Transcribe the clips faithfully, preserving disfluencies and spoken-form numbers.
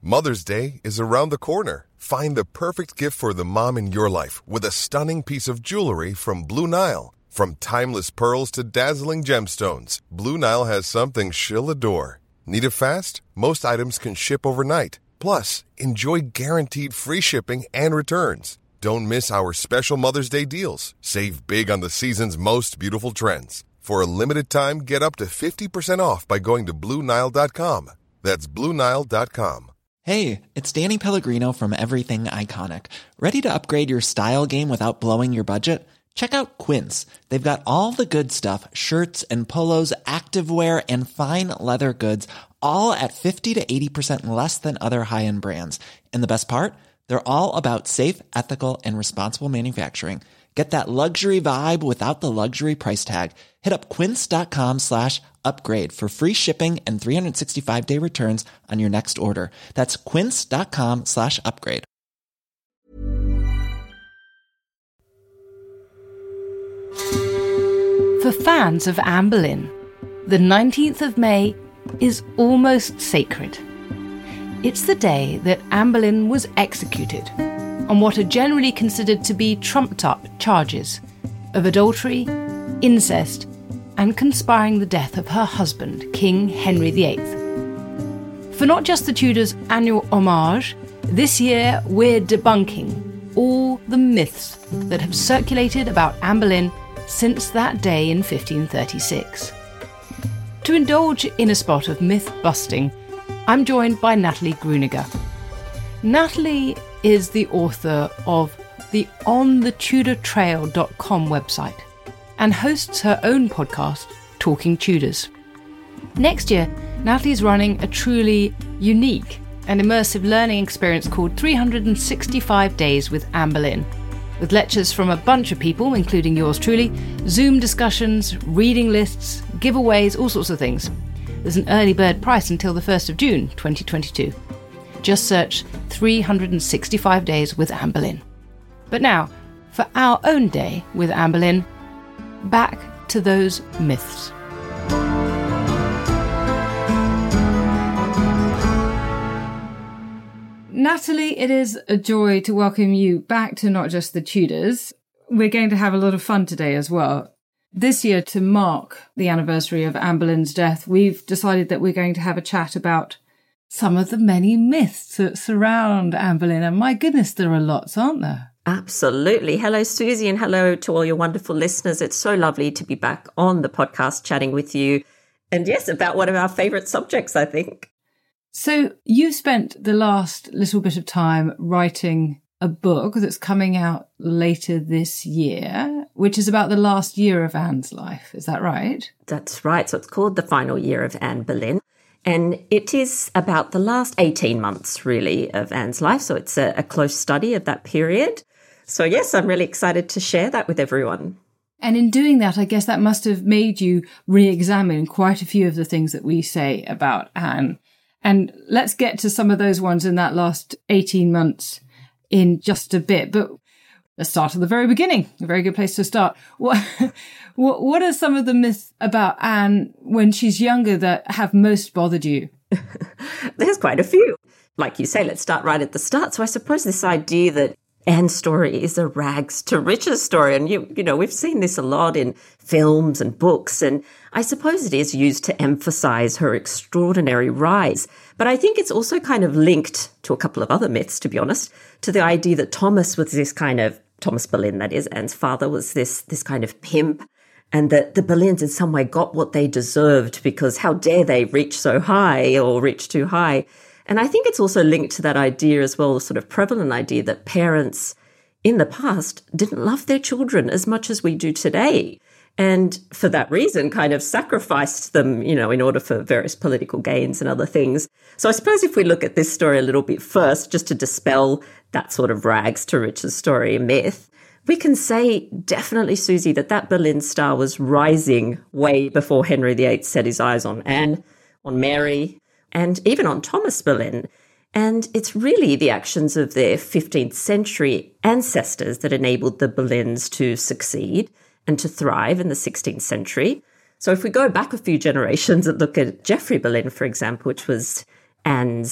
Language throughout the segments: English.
Mother's Day is around the corner. Find the perfect gift for the mom in your life with a stunning piece of jewelry from Blue Nile. From timeless pearls to dazzling gemstones, Blue Nile has something she'll adore. Need it fast? Most items can ship overnight. Plus, enjoy guaranteed free shipping and returns. Don't miss our special Mother's Day deals. Save big on the season's most beautiful trends. For a limited time, get up to fifty percent off by going to Blue Nile dot com. That's Blue Nile dot com. Hey, it's Danny Pellegrino from Everything Iconic. Ready to upgrade your style game without blowing your budget? Check out Quince. They've got all the good stuff, shirts and polos, activewear, and fine leather goods, all at fifty to eighty percent less than other high-end brands. And the best part? They're all about safe, ethical, and responsible manufacturing. Get that luxury vibe without the luxury price tag. Hit up quince.com slash upgrade for free shipping and three sixty-five day returns on your next order. That's quince.com slash upgrade. For fans of Anne Boleyn, the nineteenth of May is almost sacred. It's the day that Anne Boleyn was executed on what are generally considered to be trumped-up charges of adultery, incest, and conspiring the death of her husband, King Henry the Eighth. For not just the Tudors' annual homage, this year we're debunking all the myths that have circulated about Anne Boleyn since that day in fifteen thirty-six. To indulge in a spot of myth-busting, I'm joined by Natalie Grueninger. Natalie is the author of the on the tudor trail dot com website and hosts her own podcast, Talking Tudors. Next year, Natalie's running a truly unique and immersive learning experience called three hundred sixty-five Days with Anne Boleyn, with lectures from a bunch of people, including yours truly, Zoom discussions, reading lists, giveaways, all sorts of things. There's an early bird price until the first of June twenty twenty-two. Just search three hundred sixty-five Days with Anne Boleyn. But now, for our own day with Anne Boleyn, back to those myths. Natalie, it is a joy to welcome you back to Not Just the Tudors. We're going to have a lot of fun today as well. This year, to mark the anniversary of Anne Boleyn's death, we've decided that we're going to have a chat about some of the many myths that surround Anne Boleyn. And my goodness, there are lots, aren't there? Absolutely. Hello, Susie, and hello to all your wonderful listeners. It's so lovely to be back on the podcast chatting with you. And yes, about one of our favourite subjects, I think. So you spent the last little bit of time writing a book that's coming out later this year, which is about the last year of Anne's life. Is that right? That's right. So it's called The Final Year of Anne Boleyn. And it is about the last eighteen months, really, of Anne's life. So it's a, a close study of that period. So yes, I'm really excited to share that with everyone. And in doing that, I guess that must have made you re-examine quite a few of the things that we say about Anne. And let's get to some of those ones in that last eighteen months in just a bit. But let's start at the very beginning. A very good place to start. What, what, what are some of the myths about Anne when she's younger that have most bothered you? There's quite a few. Like you say, let's start right at the start. So I suppose this idea that Anne's story is a rags to riches story. And, you, you know, we've seen this a lot in films and books. And I suppose it is used to emphasize her extraordinary rise. But I think it's also kind of linked to a couple of other myths, to be honest, to the idea that Thomas was this kind of, Thomas Boleyn, that is, Anne's father, was this, this kind of pimp. And that the Boleyns in some way got what they deserved because how dare they reach so high or reach too high. And I think it's also linked to that idea as well, the sort of prevalent idea that parents in the past didn't love their children as much as we do today. And for that reason, kind of sacrificed them, you know, in order for various political gains and other things. So I suppose if we look at this story a little bit first, just to dispel that sort of rags to riches story myth, we can say definitely, Susie, that that Boleyn star was rising way before Henry the Eighth set his eyes on Anne, on Mary, and even on Thomas Boleyn. And it's really the actions of their fifteenth century ancestors that enabled the Boleyns to succeed and to thrive in the sixteenth century. So if we go back a few generations and look at Geoffrey Boleyn, for example, which was Anne's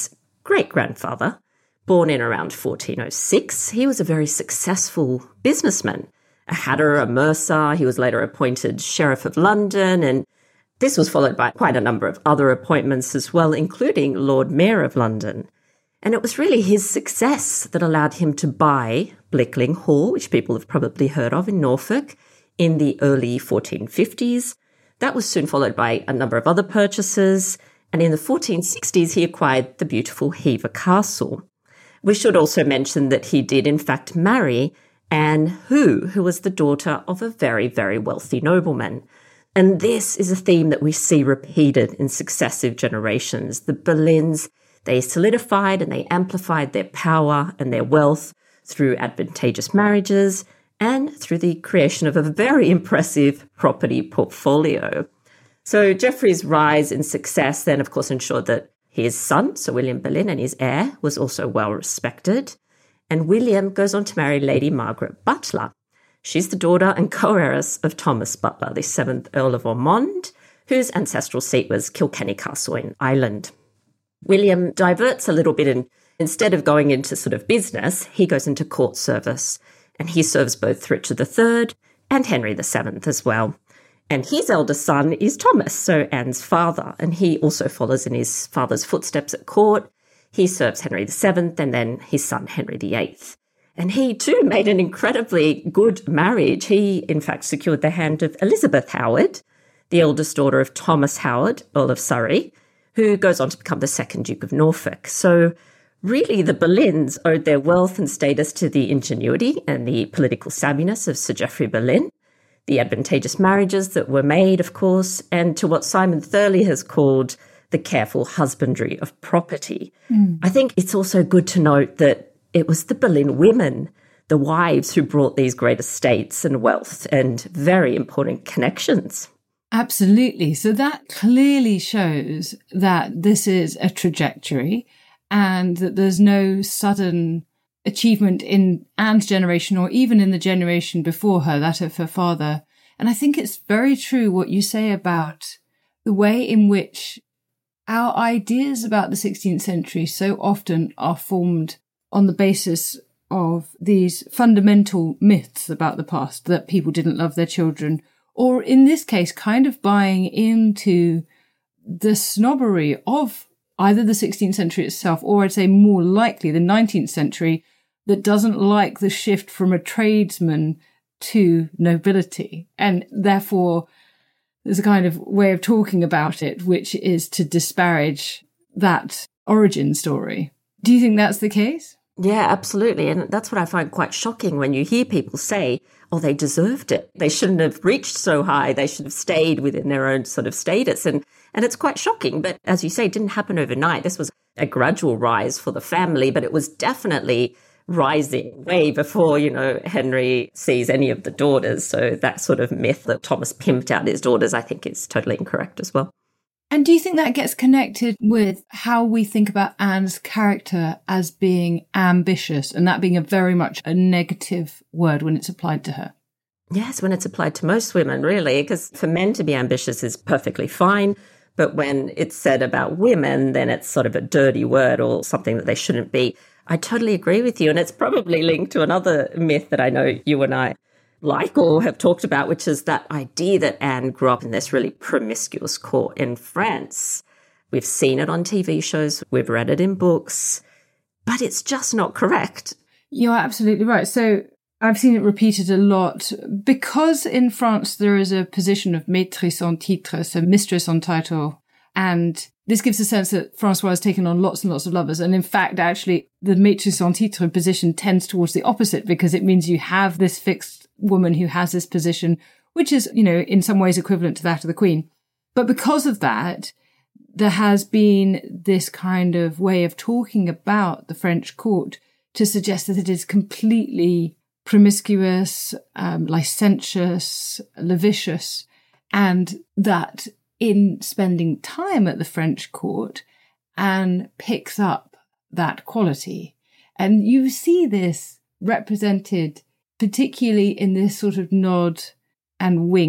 great-grandfather. Born in around fourteen oh six, he was a very successful businessman. A hatter, a mercer, he was later appointed Sheriff of London, and this was followed by quite a number of other appointments as well, including Lord Mayor of London. And it was really his success that allowed him to buy Blickling Hall, which people have probably heard of in Norfolk, in the early fourteen fifties. That was soon followed by a number of other purchases, and in the fourteen sixties he acquired the beautiful Hever Castle. We should also mention that he did in fact marry Anne Hu, who was the daughter of a very, very wealthy nobleman. And this is a theme that we see repeated in successive generations. The Boleyns, they solidified and they amplified their power and their wealth through advantageous marriages and through the creation of a very impressive property portfolio. So Geoffrey's rise in success then, of course, ensured that his son, Sir William Boleyn, and his heir was also well respected. And William goes on to marry Lady Margaret Butler. She's the daughter and co-heiress of Thomas Butler, the seventh Earl of Ormond, whose ancestral seat was Kilkenny Castle in Ireland. William diverts a little bit, and instead of going into sort of business, he goes into court service, and he serves both Richard the Third and Henry the Seventh as well. And his eldest son is Thomas, so Anne's father, and he also follows in his father's footsteps at court. He serves Henry the Seventh and then his son Henry the Eighth. And he too made an incredibly good marriage. He, in fact, secured the hand of Elizabeth Howard, the eldest daughter of Thomas Howard, Earl of Surrey, who goes on to become the second Duke of Norfolk. So really, the Boleyns owed their wealth and status to the ingenuity and the political savviness of Sir Geoffrey Boleyn, the advantageous marriages that were made, of course, and to what Simon Thurley has called the careful husbandry of property. Mm. I think it's also good to note that it was the Boleyn women, the wives, who brought these great estates and wealth and very important connections. Absolutely. So that clearly shows that this is a trajectory and that there's no sudden achievement in Anne's generation or even in the generation before her, that of her father. And I think it's very true what you say about the way in which our ideas about the sixteenth century so often are formed on the basis of these fundamental myths about the past, that people didn't love their children, or in this case, kind of buying into the snobbery of either the sixteenth century itself, or I'd say more likely the nineteenth century, that doesn't like the shift from a tradesman to nobility. And therefore, there's a kind of way of talking about it, which is to disparage that origin story. Do you think that's the case? Yeah, absolutely. And that's what I find quite shocking when you hear people say, oh, they deserved it. They shouldn't have reached so high. They should have stayed within their own sort of status. And and it's quite shocking. But as you say, it didn't happen overnight. This was a gradual rise for the family, but it was definitely rising way before, you know, Henry sees any of the daughters. So that sort of myth that Thomas pimped out his daughters, I think is totally incorrect as well. And do you think that gets connected with how we think about Anne's character as being ambitious, and that being a very much a negative word when it's applied to her? Yes, when it's applied to most women, really, because for men to be ambitious is perfectly fine. But when it's said about women, then it's sort of a dirty word or something that they shouldn't be. I totally agree with you. And it's probably linked to another myth that I know you and I like or have talked about, which is that idea that Anne grew up in this really promiscuous court in France. We've seen it on T V shows, we've read it in books, but it's just not correct. You're absolutely right. So I've seen it repeated a lot because in France there is a position of maîtresse en titre, so mistress on title, and this gives a sense that Francois has taken on lots and lots of lovers. And in fact, actually, the maîtresse en titre position tends towards the opposite because it means you have this fixed woman who has this position, which is, you know, in some ways equivalent to that of the Queen. But because of that, there has been this kind of way of talking about the French court to suggest that it is completely promiscuous, um, licentious, lascivious, and that in spending time at the French court, Anne picks up that quality. And you see this represented particularly in this sort of nod and wink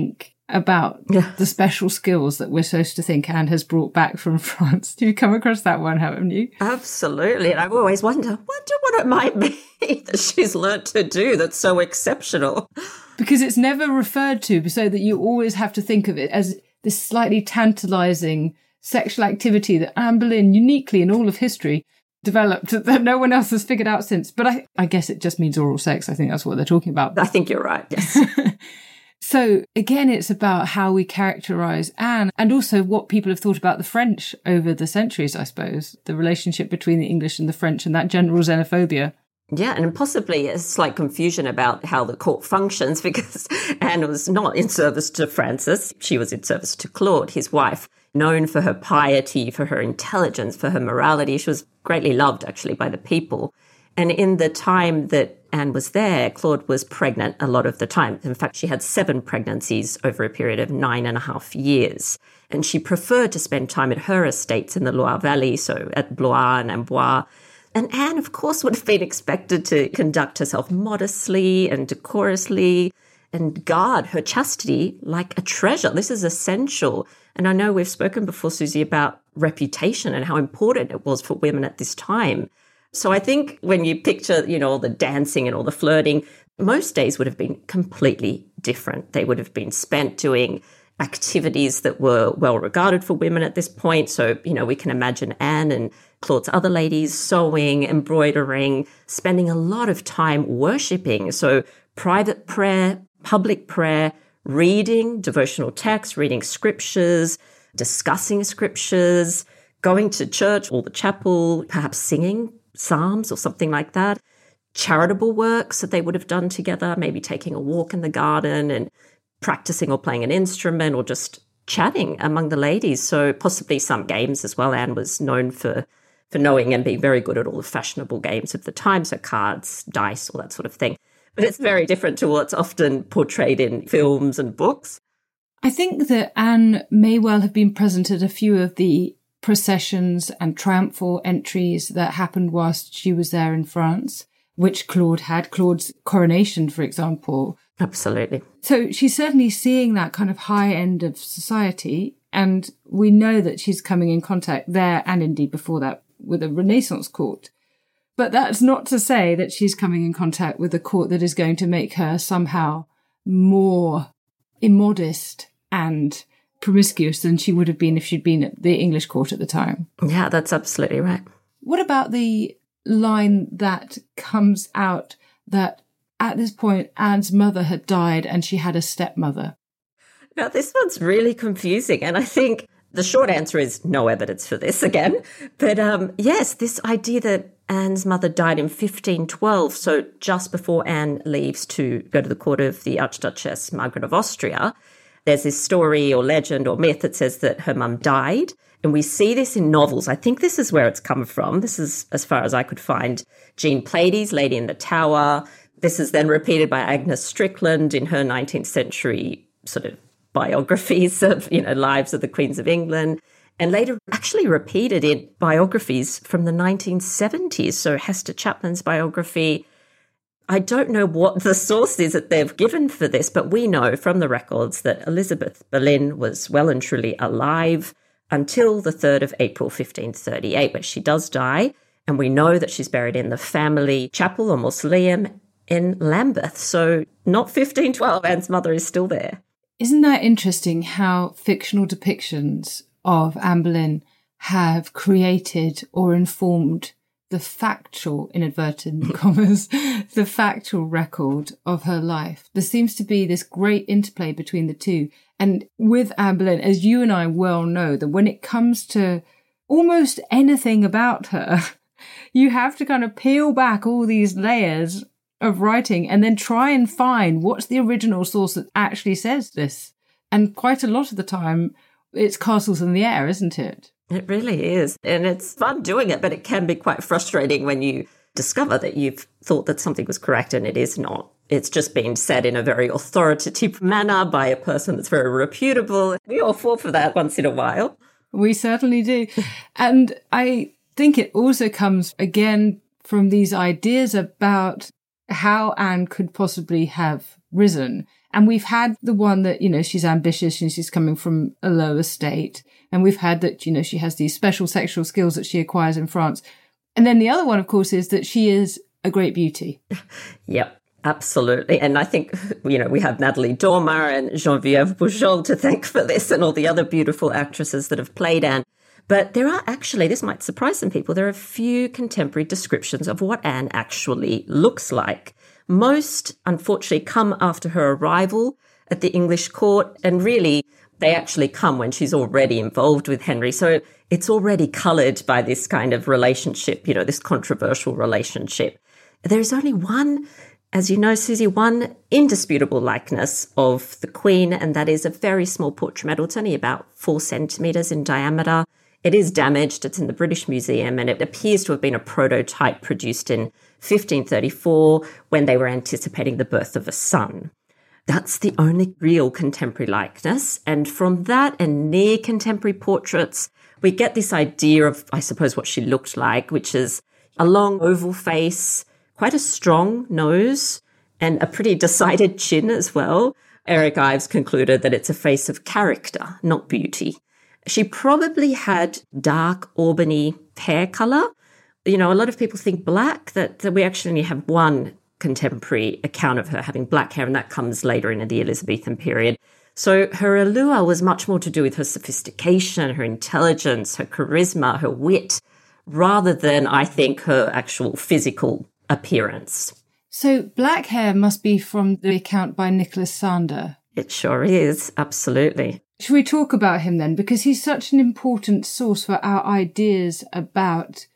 about yeah. the special skills that we're supposed to think Anne has brought back from France. You've come across that one, haven't you? Absolutely. And I've always wondered, wonder what it might be that she's learnt to do that's so exceptional. Because it's never referred to, so that you always have to think of it as this slightly tantalising sexual activity that Anne Boleyn, uniquely in all of history, developed that no one else has figured out since. But I, I guess it just means oral sex. I think that's what they're talking about. I think you're right, yes. So again, it's about how we characterise Anne and also what people have thought about the French over the centuries, I suppose, the relationship between the English and the French and that general xenophobia. Yeah, and possibly a slight confusion about how the court functions, because Anne was not in service to Francis. She was in service to Claude, his wife, known for her piety, for her intelligence, for her morality. She was greatly loved, actually, by the people. And in the time that Anne was there, Claude was pregnant a lot of the time. In fact, she had seven pregnancies over a period of nine and a half years. And she preferred to spend time at her estates in the Loire Valley, so at Blois and Amboise. And Anne, of course, would have been expected to conduct herself modestly and decorously and guard her chastity like a treasure. This is essential. And I know we've spoken before, Susie, about reputation and how important it was for women at this time. So I think when you picture, you know, all the dancing and all the flirting, most days would have been completely different. They would have been spent doing activities that were well regarded for women at this point. So, you know, we can imagine Anne and Claude's other ladies sewing, embroidering, spending a lot of time worshipping. So private prayer, public prayer, reading devotional texts, reading scriptures, discussing scriptures, going to church or the chapel, perhaps singing psalms or something like that, charitable works that they would have done together, maybe taking a walk in the garden and practicing or playing an instrument or just chatting among the ladies. So possibly some games as well. Anne was known for, for knowing and being very good at all the fashionable games of the time, so cards, dice, all that sort of thing. But it's very different to what's often portrayed in films and books. I think that Anne may well have been present at a few of the processions and triumphal entries that happened whilst she was there in France, which Claude had, Claude's coronation, for example. Absolutely. So she's certainly seeing that kind of high end of society, and we know that she's coming in contact there, and indeed before that, with a Renaissance court. But that's not to say that she's coming in contact with a court that is going to make her somehow more immodest and promiscuous than she would have been if she'd been at the English court at the time. Yeah, that's absolutely right. What about the line that comes out that at this point Anne's mother had died and she had a stepmother? Now, this one's really confusing, and I think the short answer is no evidence for this again. But um, yes, this idea that Anne's mother died in fifteen twelve, so just before Anne leaves to go to the court of the Archduchess Margaret of Austria, there's this story or legend or myth that says that her mum died. And we see this in novels. I think this is where it's come from. This is, as far as I could find, Jean Plady's Lady in the Tower. This is then repeated by Agnes Strickland in her nineteenth century sort of biographies of, you know, lives of the Queens of England. And later actually repeated in biographies from the nineteen seventies. So Hester Chapman's biography. I don't know what the source is that they've given for this, but we know from the records that Elizabeth Boleyn was well and truly alive until the third of April, fifteen thirty-eight, where she does die. And we know that she's buried in the family chapel or mausoleum in Lambeth. So not fifteen twelve, Anne's mother is still there. Isn't that interesting how fictional depictions of Anne Boleyn have created or informed the factual, in inverted commas, the factual record of her life? There seems to be this great interplay between the two. And with Anne Boleyn, as you and I well know, that when it comes to almost anything about her, you have to kind of peel back all these layers of writing and then try and find what's the original source that actually says this. And quite a lot of the time, it's castles in the air, isn't it? It really is. And it's fun doing it, but it can be quite frustrating when you discover that you've thought that something was correct and it is not. It's just been said in a very authoritative manner by a person that's very reputable. We all fall for that once in a while. We certainly do. And I think it also comes, again, from these ideas about how Anne could possibly have risen And we've had the one that, you know, she's ambitious and she's coming from a low estate. And we've had that, you know, she has these special sexual skills that she acquires in France. And then the other one, of course, is that she is a great beauty. Yep, absolutely. And I think, you know, we have Natalie Dormer and Geneviève Bujold to thank for this and all the other beautiful actresses that have played Anne. But there are actually, this might surprise some people, there are a few contemporary descriptions of what Anne actually looks like. Most, unfortunately, come after her arrival at the English court, and really they actually come when she's already involved with Henry. So it's already coloured by this kind of relationship, you know, this controversial relationship. There's only one, as you know, Susie, one indisputable likeness of the Queen, and that is a very small portrait medal. It's only about four centimetres in diameter. It is damaged. It's in the British Museum, and it appears to have been a prototype produced in fifteen thirty-four when they were anticipating the birth of a son. That's the only real contemporary likeness. And from that and near contemporary portraits, we get this idea of, I suppose, what she looked like, which is a long oval face, quite a strong nose, and a pretty decided chin as well. Eric Ives concluded that it's a face of character, not beauty. She probably had dark auburny hair colour. You know, a lot of people think black, that, that we actually only have one contemporary account of her having black hair, and that comes later in the Elizabethan period. So her allure was much more to do with her sophistication, her intelligence, her charisma, her wit, rather than, I think, her actual physical appearance. So black hair must be from the account by Nicholas Sander. It sure is, absolutely. Should we talk about him then? Because he's such an important source for our ideas about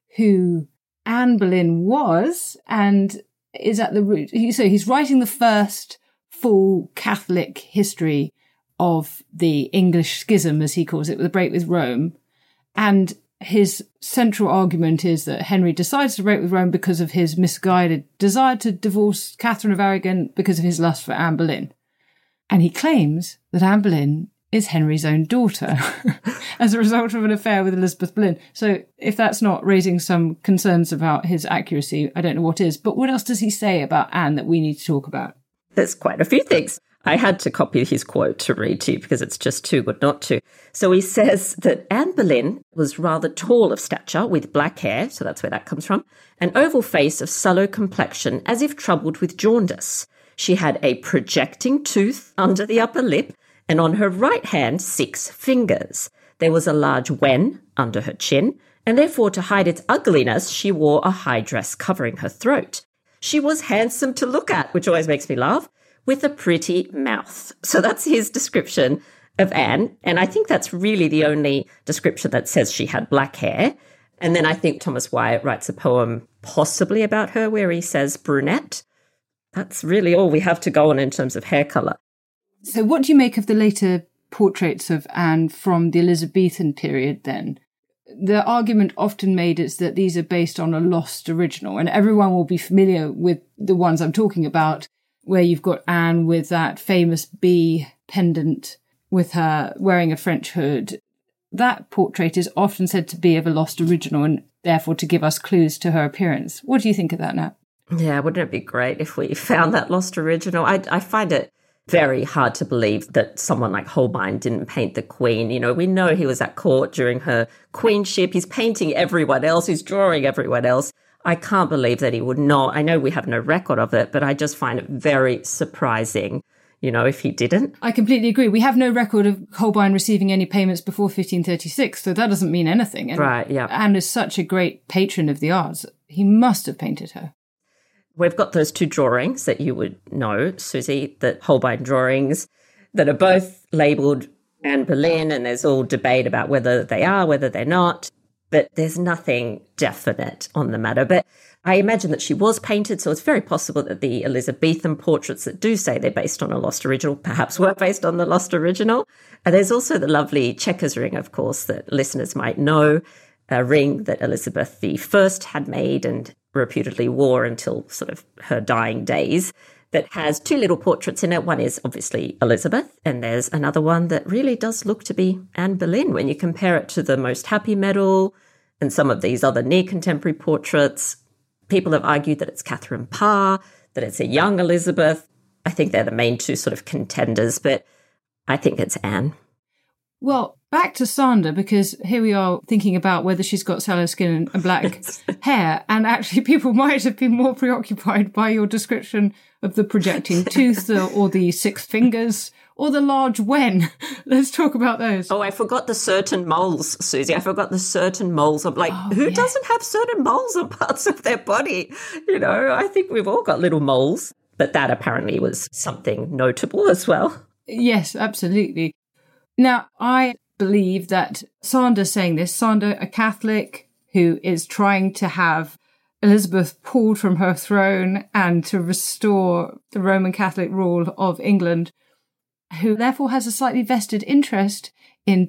who Anne Boleyn was and is at the root. So he's writing the first full Catholic history of the English schism, as he calls it, with the break with Rome. And his central argument is that Henry decides to break with Rome because of his misguided desire to divorce Catherine of Aragon because of his lust for Anne Boleyn. And he claims that Anne Boleyn is Henry's own daughter as a result of an affair with Elizabeth Boleyn. So if that's not raising some concerns about his accuracy, I don't know what is. But what else does he say about Anne that we need to talk about? There's quite a few things. I had to copy his quote to read to you because it's just too good not to. So he says that Anne Boleyn was rather tall of stature with black hair, so that's where that comes from, an oval face of sallow complexion as if troubled with jaundice. She had a projecting tooth under the upper lip, and on her right hand, six fingers. There was a large wen under her chin, and therefore to hide its ugliness, she wore a high dress covering her throat. She was handsome to look at, which always makes me laugh, with a pretty mouth. So that's his description of Anne, and I think that's really the only description that says she had black hair. And then I think Thomas Wyatt writes a poem possibly about her where he says brunette. That's really all we have to go on in terms of hair colour. So what do you make of the later portraits of Anne from the Elizabethan period then? The argument often made is that these are based on a lost original, and everyone will be familiar with the ones I'm talking about, where you've got Anne with that famous bee pendant with her wearing a French hood. That portrait is often said to be of a lost original and therefore to give us clues to her appearance. What do you think of that, Nat? Yeah, wouldn't it be great if we found that lost original? I, I find it very hard to believe that someone like Holbein didn't paint the Queen. You know, we know he was at court during her queenship. He's painting everyone else. He's drawing everyone else. I can't believe that he would not. I know we have no record of it, but I just find it very surprising, you know, if he didn't. I completely agree. We have no record of Holbein receiving any payments before fifteen thirty-six, so that doesn't mean anything. And right, yeah. Anne is such a great patron of the arts. He must have painted her. We've got those two drawings that you would know, Susie, the Holbein drawings that are both labelled Anne Boleyn, and there's all debate about whether they are, whether they're not, but there's nothing definite on the matter. But I imagine that she was painted, so it's very possible that the Elizabethan portraits that do say they're based on a lost original perhaps were based on the lost original. And there's also the lovely checkers ring, of course, that listeners might know, a ring that Elizabeth the First had made and reputedly wore until sort of her dying days, that has two little portraits in it. One is obviously Elizabeth, and there's another one that really does look to be Anne Boleyn when you compare it to the Most Happy Medal and some of these other near-contemporary portraits. People have argued that it's Catherine Parr, that it's a young Elizabeth. I think they're the main two sort of contenders, but I think it's Anne. Well, back to Sanda, because here we are thinking about whether she's got sallow skin and black hair, and actually people might have been more preoccupied by your description of the projecting tooth or, or the six fingers or the large wen. Let's talk about those. Oh, I forgot the certain moles, Susie. I forgot the certain moles. I'm like, oh, who yeah. doesn't have certain moles on parts of their body? You know, I think we've all got little moles, but that apparently was something notable as well. Yes, absolutely. Now, I believe that Sanda saying this, Sanda, a Catholic who is trying to have Elizabeth pulled from her throne and to restore the Roman Catholic rule of England, who therefore has a slightly vested interest in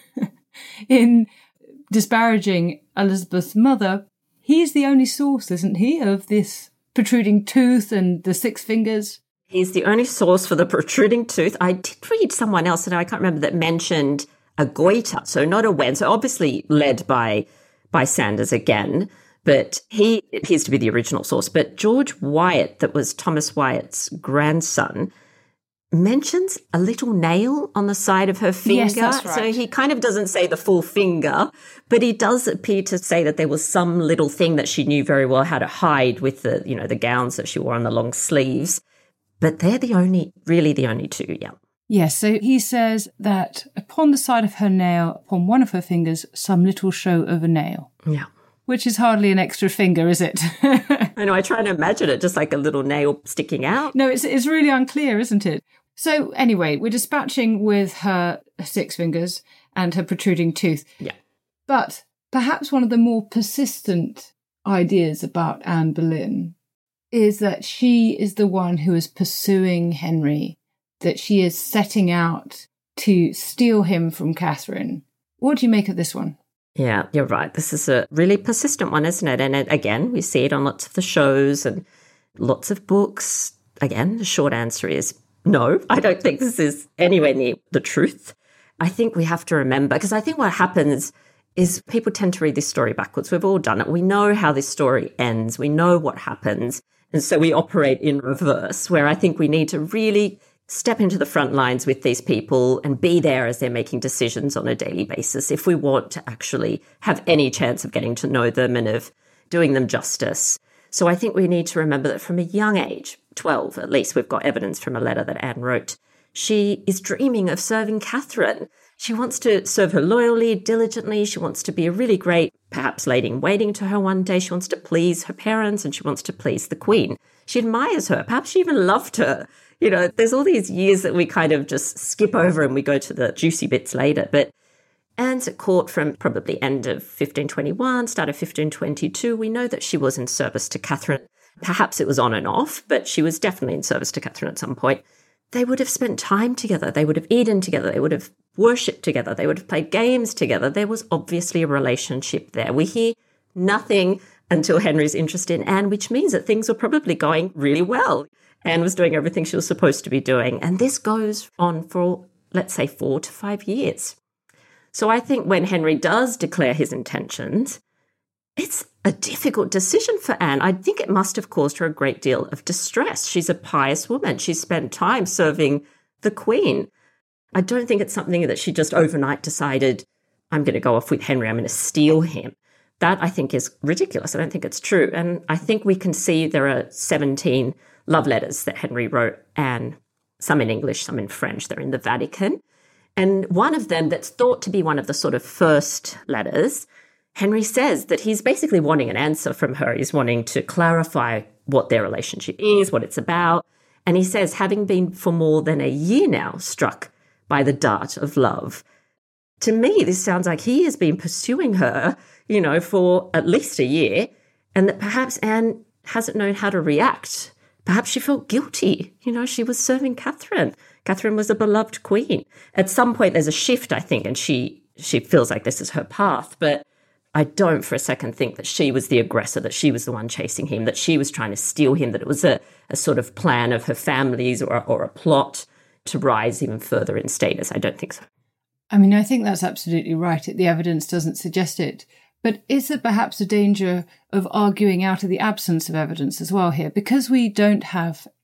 in disparaging Elizabeth's mother. He's the only source, isn't he, of this protruding tooth and the six fingers? He's the only source for the protruding tooth. I did read someone else that I can't remember that mentioned a goiter, so not a wen. So obviously led by by Sanders again, but he appears to be the original source. But George Wyatt, that was Thomas Wyatt's grandson, mentions a little nail on the side of her finger. Yes, that's right. So he kind of doesn't say the full finger, but he does appear to say that there was some little thing that she knew very well how to hide with the, you know, the gowns that she wore on the long sleeves. But they're the only, really the only two, yeah. Yes, so he says that upon the side of her nail, upon one of her fingers, some little show of a nail. Yeah. Which is hardly an extra finger, is it? I know, I try to imagine it just like a little nail sticking out. No, it's it's really unclear, isn't it? So anyway, we're dispatching with her six fingers and her protruding tooth. Yeah. But perhaps one of the more persistent ideas about Anne Boleyn is that she is the one who is pursuing Henry, that she is setting out to steal him from Catherine. What do you make of this one? Yeah, you're right. This is a really persistent one, isn't it? And it, again, we see it on lots of the shows and lots of books. Again, the short answer is no, I don't think this is anywhere near the truth. I think we have to remember, because I think what happens is people tend to read this story backwards. We've all done it. We know how this story ends. We know what happens. And so we operate in reverse, where I think we need to really step into the front lines with these people and be there as they're making decisions on a daily basis if we want to actually have any chance of getting to know them and of doing them justice. So I think we need to remember that from a young age, twelve at least, we've got evidence from a letter that Anne wrote, she is dreaming of serving Catherine. She wants to serve her loyally, diligently. She wants to be a really great, perhaps lady-in-waiting to her one day. She wants to please her parents and she wants to please the Queen. She admires her. Perhaps she even loved her. You know, there's all these years that we kind of just skip over and we go to the juicy bits later. But Anne's at court from probably end of fifteen twenty-one, start of fifteen twenty-two. We know that she was in service to Catherine. Perhaps it was on and off, but she was definitely in service to Catherine at some point. They would have spent time together. They would have eaten together. They would have worshipped together. They would have played games together. There was obviously a relationship there. We hear nothing until Henry's interested in Anne, which means that things were probably going really well. Anne was doing everything she was supposed to be doing. And this goes on for, let's say, four to five years. So I think when Henry does declare his intentions, it's a difficult decision for Anne. I think it must have caused her a great deal of distress. She's a pious woman. She's spent time serving the Queen. I don't think it's something that she just overnight decided, I'm going to go off with Henry, I'm going to steal him. That, I think, is ridiculous. I don't think it's true. And I think we can see there are seventeen love letters that Henry wrote Anne, some in English, some in French. They're in the Vatican. And one of them that's thought to be one of the sort of first letters, Henry says that he's basically wanting an answer from her. He's wanting to clarify what their relationship is, what it's about. And he says, having been for more than a year now struck by the dart of love. To me, this sounds like he has been pursuing her, you know, for at least a year, and that perhaps Anne hasn't known how to react. Perhaps she felt guilty. You know, she was serving Catherine. Catherine was a beloved queen. At some point, there's a shift, I think, and she she feels like this is her path. But I don't for a second think that she was the aggressor, that she was the one chasing him, that she was trying to steal him, that it was a, a sort of plan of her family's or, or a plot to rise even further in status. I don't think so. I mean, I think that's absolutely right. The evidence doesn't suggest it. But is there perhaps a danger of arguing out of the absence of evidence as well here? Because we don't have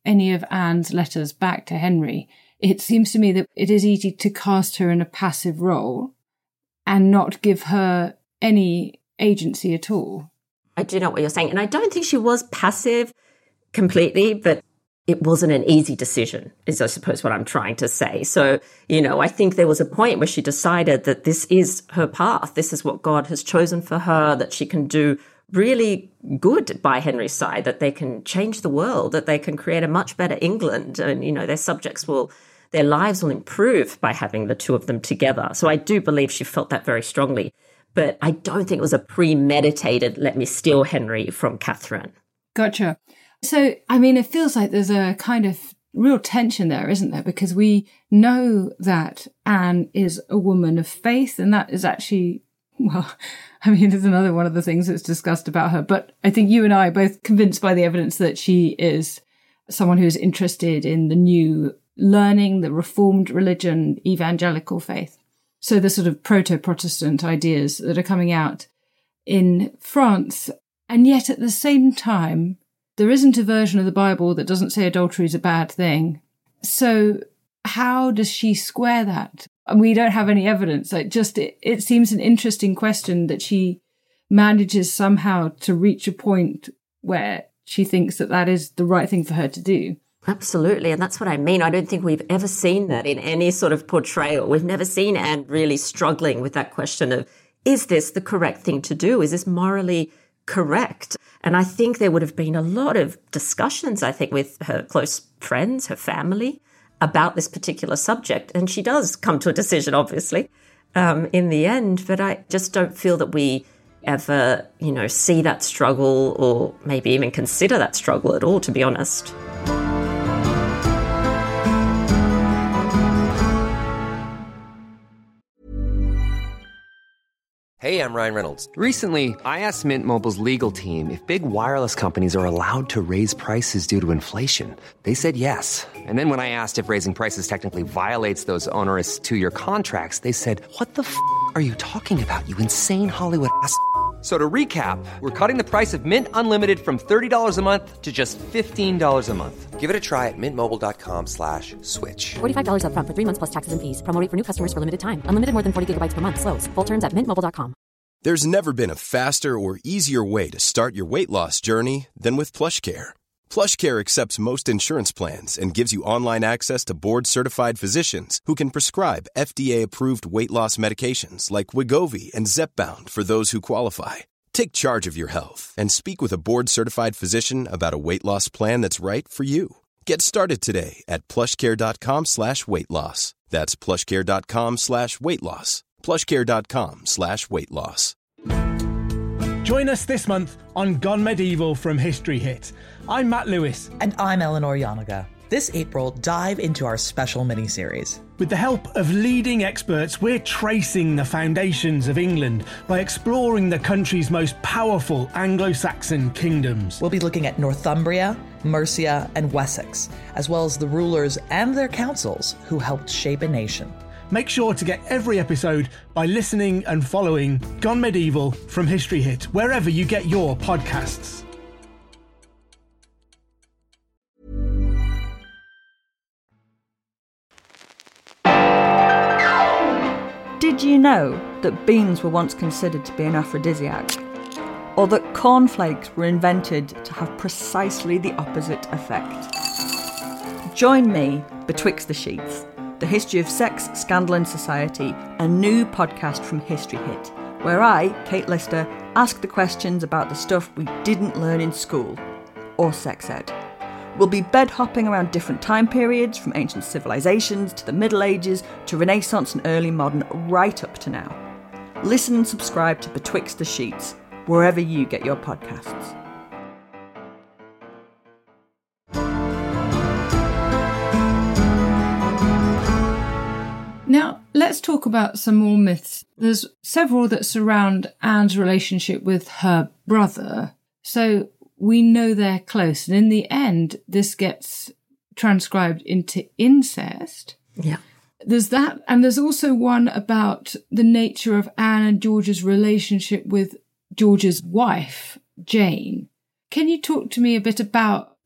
any of Anne's letters back to Henry, it seems to me that it is easy to cast her in a passive role and not give her any agency at all. I do know what you're saying. And I don't think she was passive completely, but it wasn't an easy decision, is I suppose what I'm trying to say. So, you know, I think there was a point where she decided that this is her path. This is what God has chosen for her, that she can do really good by Henry's side, that they can change the world, that they can create a much better England. And, you know, their subjects will, their lives will improve by having the two of them together. So I do believe she felt that very strongly. But I don't think it was a premeditated, let me steal Henry from Catherine. Gotcha. So, I mean, it feels like there's a kind of real tension there, isn't there? Because we know that Anne is a woman of faith, and that is actually, well, I mean, there's another one of the things that's discussed about her. But I think you and I are both convinced by the evidence that she is someone who is interested in the new learning, the Reformed religion, evangelical faith. So the sort of proto-Protestant ideas that are coming out in France. And yet at the same time, there isn't a version of the Bible that doesn't say adultery is a bad thing. So how does she square that? We don't have any evidence. Like just it, it seems an interesting question that she manages somehow to reach a point where she thinks that that is the right thing for her to do. Absolutely. And that's what I mean. I don't think we've ever seen that in any sort of portrayal. We've never seen Anne really struggling with that question of, is this the correct thing to do? Is this morally correct? And I think there would have been a lot of discussions, I think, with her close friends, her family, about this particular subject. And she does come to a decision, obviously, um, in the end. But I just don't feel that we ever, you know, see that struggle or maybe even consider that struggle at all, to be honest. Hey, I'm Ryan Reynolds. Recently, I asked Mint Mobile's legal team if big wireless companies are allowed to raise prices due to inflation. They said yes. And then when I asked if raising prices technically violates those onerous two-year contracts, they said, what the f*** are you talking about, you insane Hollywood ass f- So to recap, we're cutting the price of Mint Unlimited from thirty dollars a month to just fifteen dollars a month. Give it a try at mintmobile.com slash switch. forty-five dollars up front for three months plus taxes and fees. Promo rate for new customers for limited time. Unlimited more than forty gigabytes per month. Slows full terms at mint mobile dot com. There's never been a faster or easier way to start your weight loss journey than with PlushCare. PlushCare accepts most insurance plans and gives you online access to board-certified physicians who can prescribe F D A-approved weight loss medications like Wegovy and Zepbound for those who qualify. Take charge of your health and speak with a board-certified physician about a weight loss plan that's right for you. Get started today at plushcare.com slash weight loss. That's plushcare.com slash weight loss. plushcare.com slash weight loss. Join us this month on Gone Medieval from History Hit. I'm Matt Lewis. And I'm Eleanor Yanaga. This April, dive into our special mini-series. With the help of leading experts, we're tracing the foundations of England by exploring the country's most powerful Anglo-Saxon kingdoms. We'll be looking at Northumbria, Mercia, and Wessex, as well as the rulers and their councils who helped shape a nation. Make sure to get every episode by listening and following Gone Medieval from History Hit, wherever you get your podcasts. Did you know that beans were once considered to be an aphrodisiac? Or that cornflakes were invented to have precisely the opposite effect? Join me, Betwixt the Sheets, the history of sex, scandal and society, a new podcast from History Hit, where I, Kate Lister, ask the questions about the stuff we didn't learn in school, or sex ed. We'll be bed hopping around different time periods, from ancient civilizations to the Middle Ages to Renaissance and early modern, right up to now. Listen and subscribe to Betwixt the Sheets, wherever you get your podcasts. Now, let's talk about some more myths. There's several that surround Anne's relationship with her brother. So we know they're close. And in the end, this gets transcribed into incest. Yeah. There's that. And there's also one about the nature of Anne and George's relationship with George's wife, Jane. Can you talk to me a bit about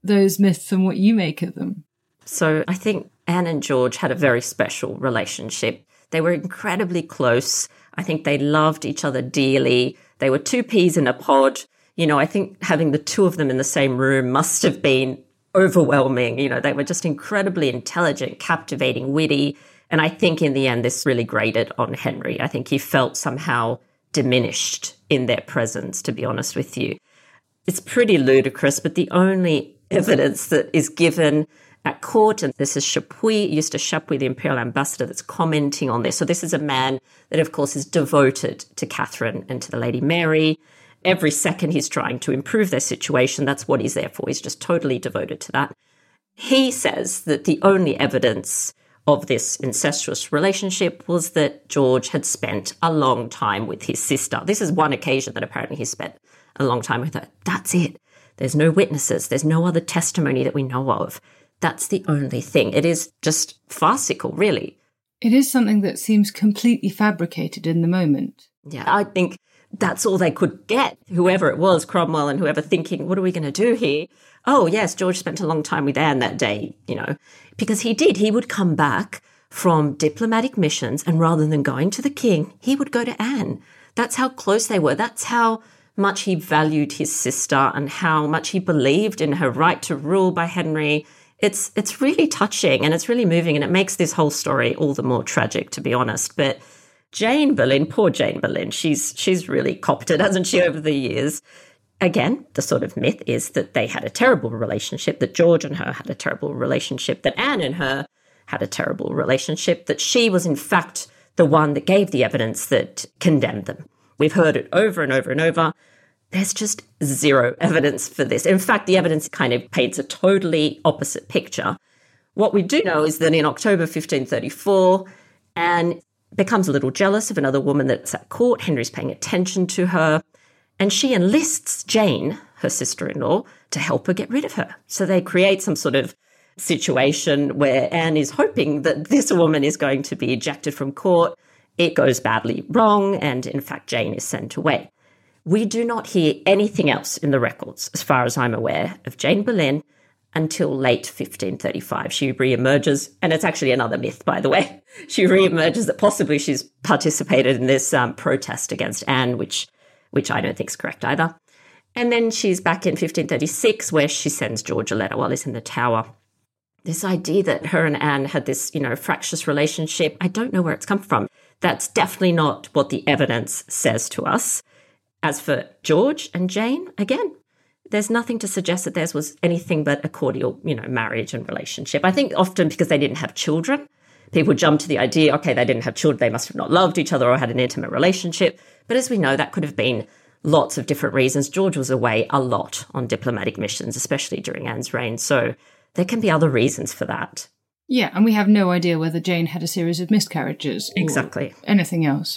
those myths and what you make of them. So I think Anne and George had a very special relationship. They were incredibly close. I think they loved each other dearly. They were two peas in a pod. You know, I think having the two of them in the same room must have been overwhelming. You know, they were just incredibly intelligent, captivating, witty. And I think in the end, this really grated on Henry. I think he felt somehow diminished in their presence, to be honest with you. It's pretty ludicrous, but the only evidence that is given at court, and this is Chapuis, Eustace Chapuis, the imperial ambassador, that's commenting on this. So this is a man that, of course, is devoted to Catherine and to the Lady Mary. Every second he's trying to improve their situation. That's what he's there for. He's just totally devoted to that. He says that the only evidence of this incestuous relationship was that George had spent a long time with his sister. This is one occasion that apparently he spent a long time with her. That's it. There's no witnesses. There's no other testimony that we know of. That's the only thing. It is just farcical, really. It is something that seems completely fabricated in the moment. Yeah, I think that's all they could get, whoever it was, Cromwell and whoever, thinking, what are we going to do here? Oh, yes, George spent a long time with Anne that day, you know, because he did. He would come back from diplomatic missions, and rather than going to the king, he would go to Anne. That's how close they were. That's how much he valued his sister and how much he believed in her right to rule by Henry. It's it's really touching and it's really moving, and it makes this whole story all the more tragic, to be honest. But Jane Boleyn, poor Jane Boleyn, she's she's really copped it, hasn't she, over the years? Again, the sort of myth is that they had a terrible relationship, that George and her had a terrible relationship, that Anne and her had a terrible relationship, that she was in fact the one that gave the evidence that condemned them. We've heard it over and over and over. There's just zero evidence for this. In fact, the evidence kind of paints a totally opposite picture. What we do know is that in October fifteen thirty-four, Anne becomes a little jealous of another woman that's at court. Henry's paying attention to her, and she enlists Jane, her sister-in-law, to help her get rid of her. So they create some sort of situation where Anne is hoping that this woman is going to be ejected from court. It goes badly wrong, and in fact, Jane is sent away. We do not hear anything else in the records, as far as I'm aware, of Jane Boleyn until late fifteen thirty-five. She reemerges, and it's actually another myth, by the way. She reemerges that possibly she's participated in this um, protest against Anne, which which I don't think is correct either. And then she's back in fifteen thirty-six, where she sends George a letter while he's in the Tower. This idea that her and Anne had this, you know, fractious relationship, I don't know where it's come from. That's definitely not what the evidence says to us. As for George and Jane, again, there's nothing to suggest that theirs was anything but a cordial, you know, marriage and relationship. I think often because they didn't have children, people jump to the idea, okay, they didn't have children, they must have not loved each other or had an intimate relationship. But as we know, that could have been lots of different reasons. George was away a lot on diplomatic missions, especially during Anne's reign. So there can be other reasons for that. Yeah, and we have no idea whether Jane had a series of miscarriages or exactly. anything else.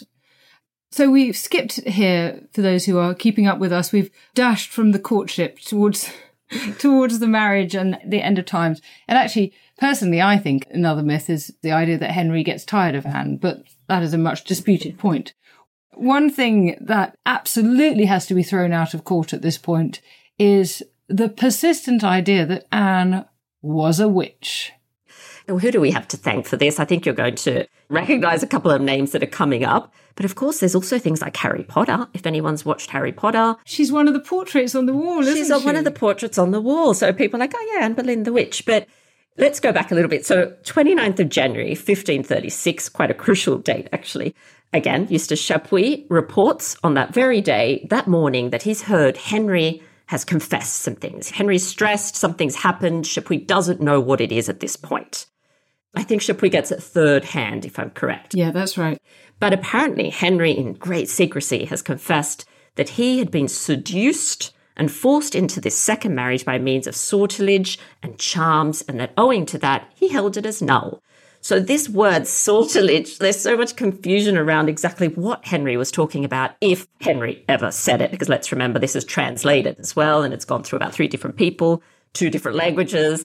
So we've skipped here, for those who are keeping up with us, we've dashed from the courtship towards towards the marriage and the end of times. And actually, personally, I think another myth is the idea that Henry gets tired of Anne, but that is a much disputed point. One thing that absolutely has to be thrown out of court at this point is the persistent idea that Anne was a witch. Who do we have to thank for this? I think you're going to recognise a couple of names that are coming up. But of course, there's also things like Harry Potter. If anyone's watched Harry Potter. She's one of the portraits on the wall, isn't She's she? She's one of the portraits on the wall. So people are like, oh yeah, Anne Boleyn the witch. But let's go back a little bit. So twenty-ninth of January, fifteen thirty-six, quite a crucial date, actually. Again, Eustace Chapuis reports on that very day, that morning, that he's heard Henry has confessed some things. Henry's stressed, something's happened. Chapuis doesn't know what it is at this point. I think Chapuis gets it third hand, if I'm correct. Yeah, that's right. But apparently Henry, in great secrecy, has confessed that he had been seduced and forced into this second marriage by means of sortilege and charms, and that owing to that, he held it as null. So this word sortilege, there's so much confusion around exactly what Henry was talking about, if Henry ever said it, because let's remember this is translated as well, and it's gone through about three different people, two different languages.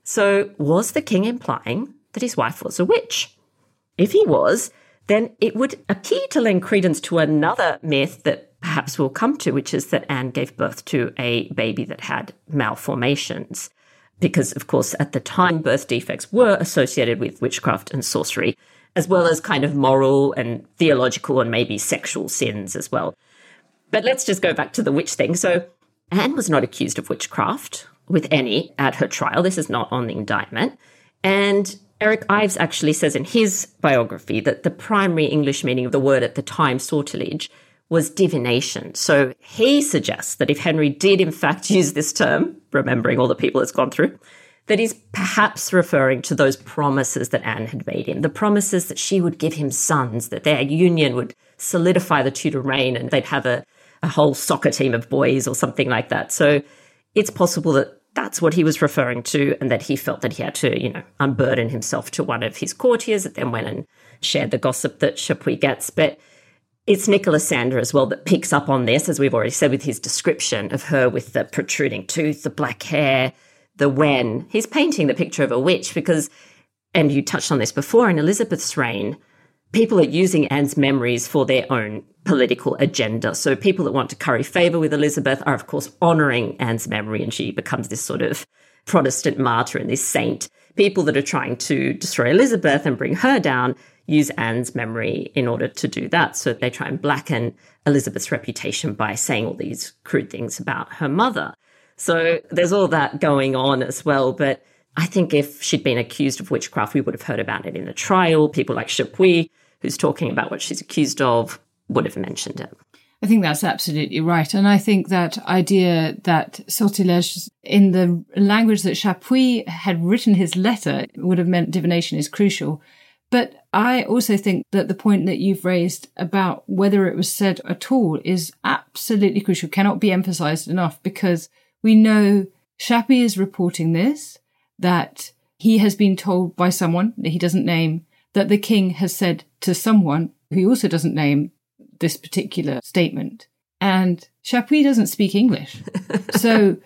So was the king implying that his wife was a witch? If he was, then it would appear to lend credence to another myth that perhaps we'll come to, which is that Anne gave birth to a baby that had malformations. because, of course, at the time, birth defects were associated with witchcraft and sorcery, as well as kind of moral and theological and maybe sexual sins as well. But let's just go back to the witch thing. So Anne was not accused of witchcraft with any at her trial. This is not on the indictment. And Eric Ives actually says in his biography that the primary English meaning of the word at the time, sortilege, was divination. So he suggests that if Henry did in fact use this term, remembering all the people it's gone through, that he's perhaps referring to those promises that Anne had made him, the promises that she would give him sons, that their union would solidify the Tudor reign and they'd have a, a whole soccer team of boys or something like that. So it's possible that that's what he was referring to, and that he felt that he had to, you know, unburden himself to one of his courtiers that then went and shared the gossip that Chapuis gets. But it's Nicholas Sander as well that picks up on this, as we've already said, with his description of her with the protruding tooth, the black hair, the wen. He's painting the picture of a witch because, and you touched on this before, in Elizabeth's reign, people are using Anne's memories for their own political agenda. So people that want to curry favour with Elizabeth are, of course, honouring Anne's memory, and she becomes this sort of Protestant martyr and this saint. People that are trying to destroy Elizabeth and bring her down use Anne's memory in order to do that. So they try and blacken Elizabeth's reputation by saying all these crude things about her mother. So there's all that going on as well. But I think if she'd been accused of witchcraft, we would have heard about it in the trial. People like Chapuis, who's talking about what she's accused of, would have mentioned it. I think that's absolutely right. And I think that idea that sortilège, in the language that Chapuis had written his letter, would have meant divination is crucial. But I also think that the point that you've raised about whether it was said at all is absolutely crucial, cannot be emphasized enough, because we know Chapuis is reporting this, that he has been told by someone that he doesn't name, that the king has said to someone who he also doesn't name this particular statement. And Chapuis doesn't speak English. So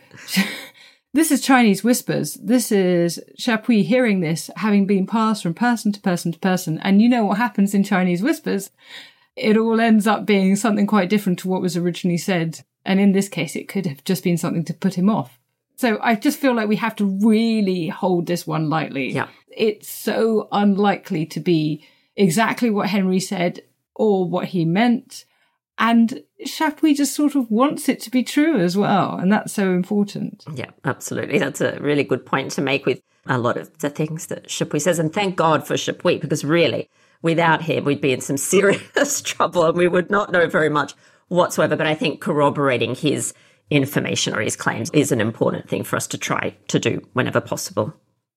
this is Chinese whispers. This is Chapuis hearing this, having been passed from person to person to person. And you know what happens in Chinese whispers? It all ends up being something quite different to what was originally said. And in this case, it could have just been something to put him off. So I just feel like we have to really hold this one lightly. Yeah. It's so unlikely to be exactly what Henry said or what he meant. And Chapuis just sort of wants it to be true as well. And that's so important. Yeah, absolutely. That's a really good point to make with a lot of the things that Chapuis says. And thank God for Chapuis, because really, without him, we'd be in some serious trouble and we would not know very much whatsoever. But I think corroborating his information or his claims is an important thing for us to try to do whenever possible.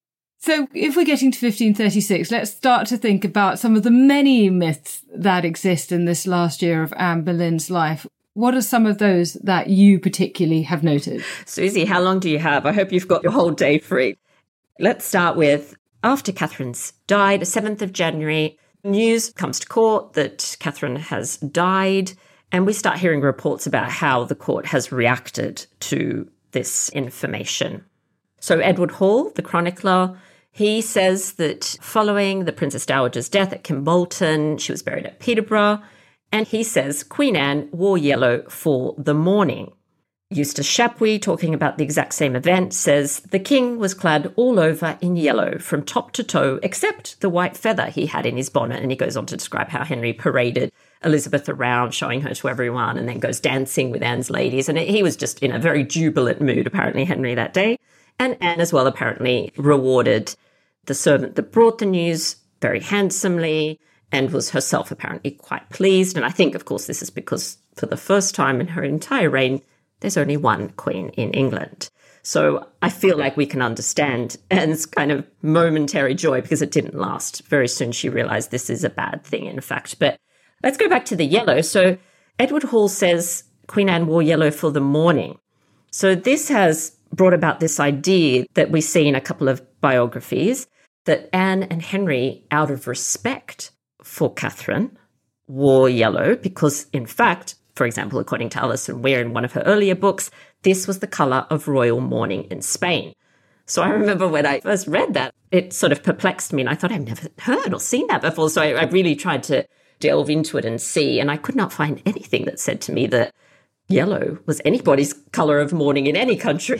So if we're getting to fifteen thirty-six, let's start to think about some of the many myths that exist in this last year of Anne Boleyn's life. What are some of those that you particularly have noted? Susie, how long do you have? I hope you've got your whole day free. Let's start with, after Catherine's died, seventh of January, news comes to court that Catherine has died, and we start hearing reports about how the court has reacted to this information. So Edward Hall, the chronicler, he says that following the Princess Dowager's death at Kimbolton, she was buried at Peterborough, and he says Queen Anne wore yellow for the mourning. Eustace Chapuis, talking about the exact same event, says the king was clad all over in yellow from top to toe, except the white feather he had in his bonnet. And he goes on to describe how Henry paraded Elizabeth around, showing her to everyone, and then goes dancing with Anne's ladies. And he was just in a very jubilant mood, apparently, Henry, that day. And Anne as well apparently rewarded the servant that brought the news very handsomely and was herself apparently quite pleased. And I think, of course, this is because for the first time in her entire reign, there's only one queen in England. So I feel like we can understand Anne's kind of momentary joy, because it didn't last. Very soon she realized this is a bad thing, in fact. But let's go back to the yellow. So Edward Hall says Queen Anne wore yellow for the mourning. So this has brought about this idea that we see in a couple of biographies that Anne and Henry, out of respect for Catherine, wore yellow because, in fact, for example, according to Alison Weir in one of her earlier books, this was the colour of royal mourning in Spain. So I remember when I first read that, it sort of perplexed me, and I thought I've never heard or seen that before. So I, I really tried to delve into it and see, and I could not find anything that said to me that yellow was anybody's colour of mourning in any country.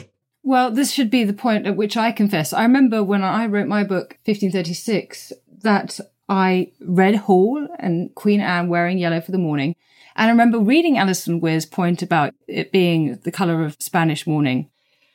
Well, this should be the point at which I confess. I remember when I wrote my book, fifteen thirty-six, that I read Hall and Queen Anne wearing yellow for the morning. And I remember reading Alison Weir's point about it being the colour of Spanish mourning.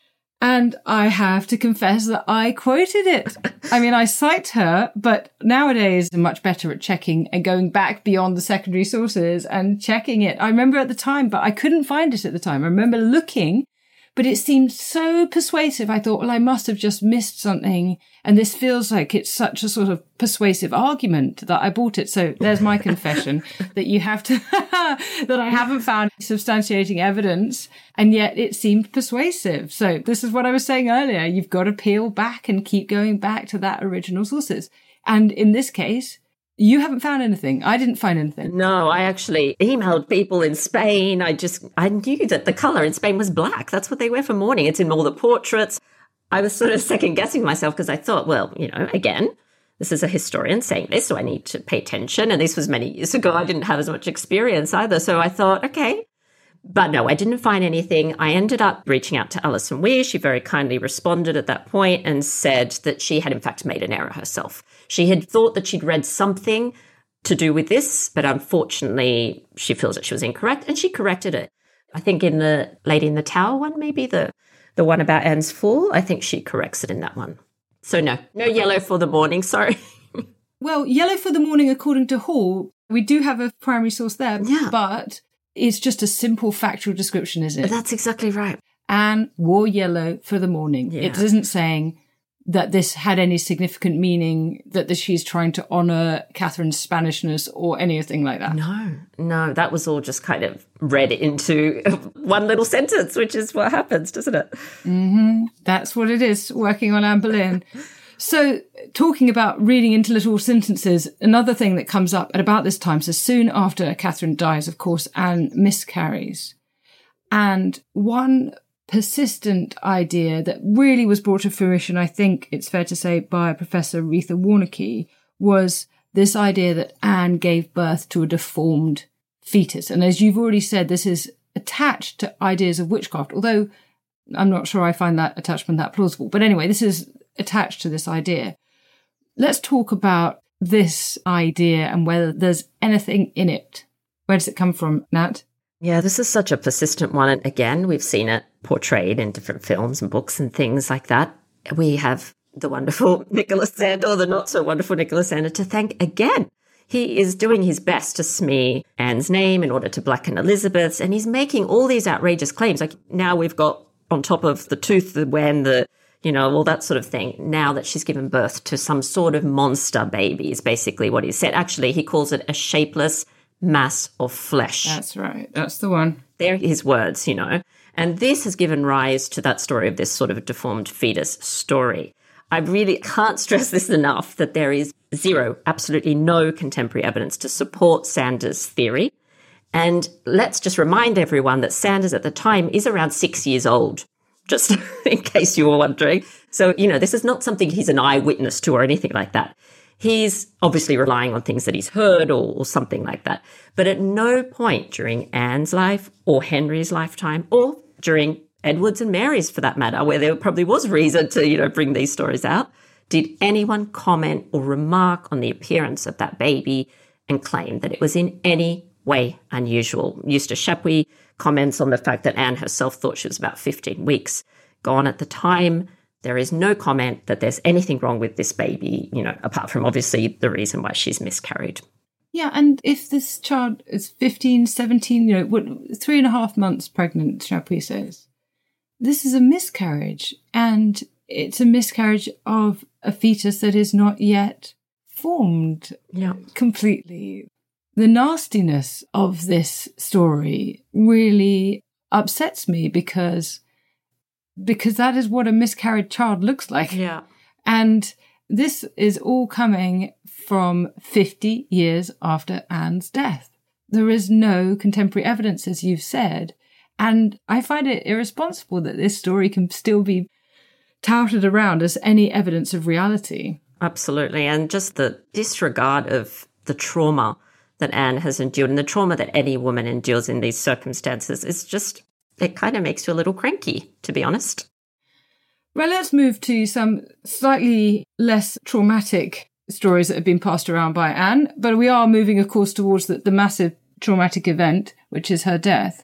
And I have to confess that I quoted it. I mean, I cite her, but nowadays I'm much better at checking and going back beyond the secondary sources and checking it. I remember at the time, but I couldn't find it at the time. I remember looking, but it seemed so persuasive. I thought, well, I must have just missed something. And this feels like it's such a sort of persuasive argument that I bought it. So there's my confession that you have to, that I haven't found substantiating evidence. And yet it seemed persuasive. So this is what I was saying earlier. You've got to peel back and keep going back to that original sources. And in this case, you haven't found anything. I didn't find anything. No, I actually emailed people in Spain. I just, I knew that the colour in Spain was black. That's what they wear for mourning. It's in all the portraits. I was sort of second guessing myself because I thought, well, you know, again, this is a historian saying this, so I need to pay attention. And this was many years ago. I didn't have as much experience either. So I thought, okay. But no, I didn't find anything. I ended up reaching out to Alison Weir. She very kindly responded at that point and said that she had in fact made an error herself. She had thought that she'd read something to do with this, but unfortunately she feels that she was incorrect and she corrected it. I think in the Lady in the Tower one, maybe the, the one about Anne's fall, I think she corrects it in that one. So no, no yellow for the morning, sorry. Well, yellow for the morning, according to Hall, we do have a primary source there, yeah. But it's just a simple factual description, isn't it? That's exactly right. Anne wore yellow for the morning. Yeah. It isn't saying that this had any significant meaning, that the, she's trying to honour Catherine's Spanishness or anything like that. No, no, that was all just kind of read into one little sentence, which is what happens, doesn't it? Mm-hmm. That's what it is, working on Anne Boleyn. So talking about reading into little sentences, another thing that comes up at about this time, so soon after Catherine dies, of course, Anne miscarries. And one persistent idea that really was brought to fruition, I think it's fair to say, by Professor Retha Warneke, was this idea that Anne gave birth to a deformed fetus. And as you've already said, this is attached to ideas of witchcraft, although I'm not sure I find that attachment that plausible. But anyway, this is attached to this idea. Let's talk about this idea and whether there's anything in it. Where does it come from, Nat? Yeah, this is such a persistent one. And again, we've seen it portrayed in different films and books and things like that. We have the wonderful Nicholas Sander, or the not so wonderful Nicholas Sander, to thank again. He is doing his best to smear Anne's name in order to blacken Elizabeth's, and he's making all these outrageous claims. Like now we've got on top of the tooth, the when, the, you know, all that sort of thing. Now that she's given birth to some sort of monster baby is basically what he said. Actually, he calls it a shapeless mass of flesh. That's right. That's the one. They're his words, you know. And this has given rise to that story of this sort of deformed fetus story. I really can't stress this enough that there is zero, absolutely no contemporary evidence to support Sanders' theory. And let's just remind everyone that Sanders at the time is around six years old, just in case you were wondering. So, you know, this is not something he's an eyewitness to or anything like that. He's obviously relying on things that he's heard or, or something like that. But at no point during Anne's life or Henry's lifetime or during Edward's and Mary's, for that matter, where there probably was reason to, you know, bring these stories out, did anyone comment or remark on the appearance of that baby and claim that it was in any way unusual. Eustace Chapuis comments on the fact that Anne herself thought she was about fifteen weeks gone at the time. There is no comment that there's anything wrong with this baby, you know, apart from obviously the reason why she's miscarried. Yeah, and if this child is fifteen, seventeen, you know, what, three and a half months pregnant, Chapuis says, this is a miscarriage, and it's a miscarriage of a fetus that is not yet formed yeah. completely. The nastiness of this story really upsets me because because that is what a miscarried child looks like. Yeah. And this is all coming from fifty years after Anne's death. There is no contemporary evidence, as you've said. And I find it irresponsible that this story can still be touted around as any evidence of reality. Absolutely. And just the disregard of the trauma that Anne has endured and the trauma that any woman endures in these circumstances is just, it kind of makes you a little cranky, to be honest. Well, let's move to some slightly less traumatic stories that have been passed around by Anne, but we are moving, of course, towards the, the massive traumatic event, which is her death.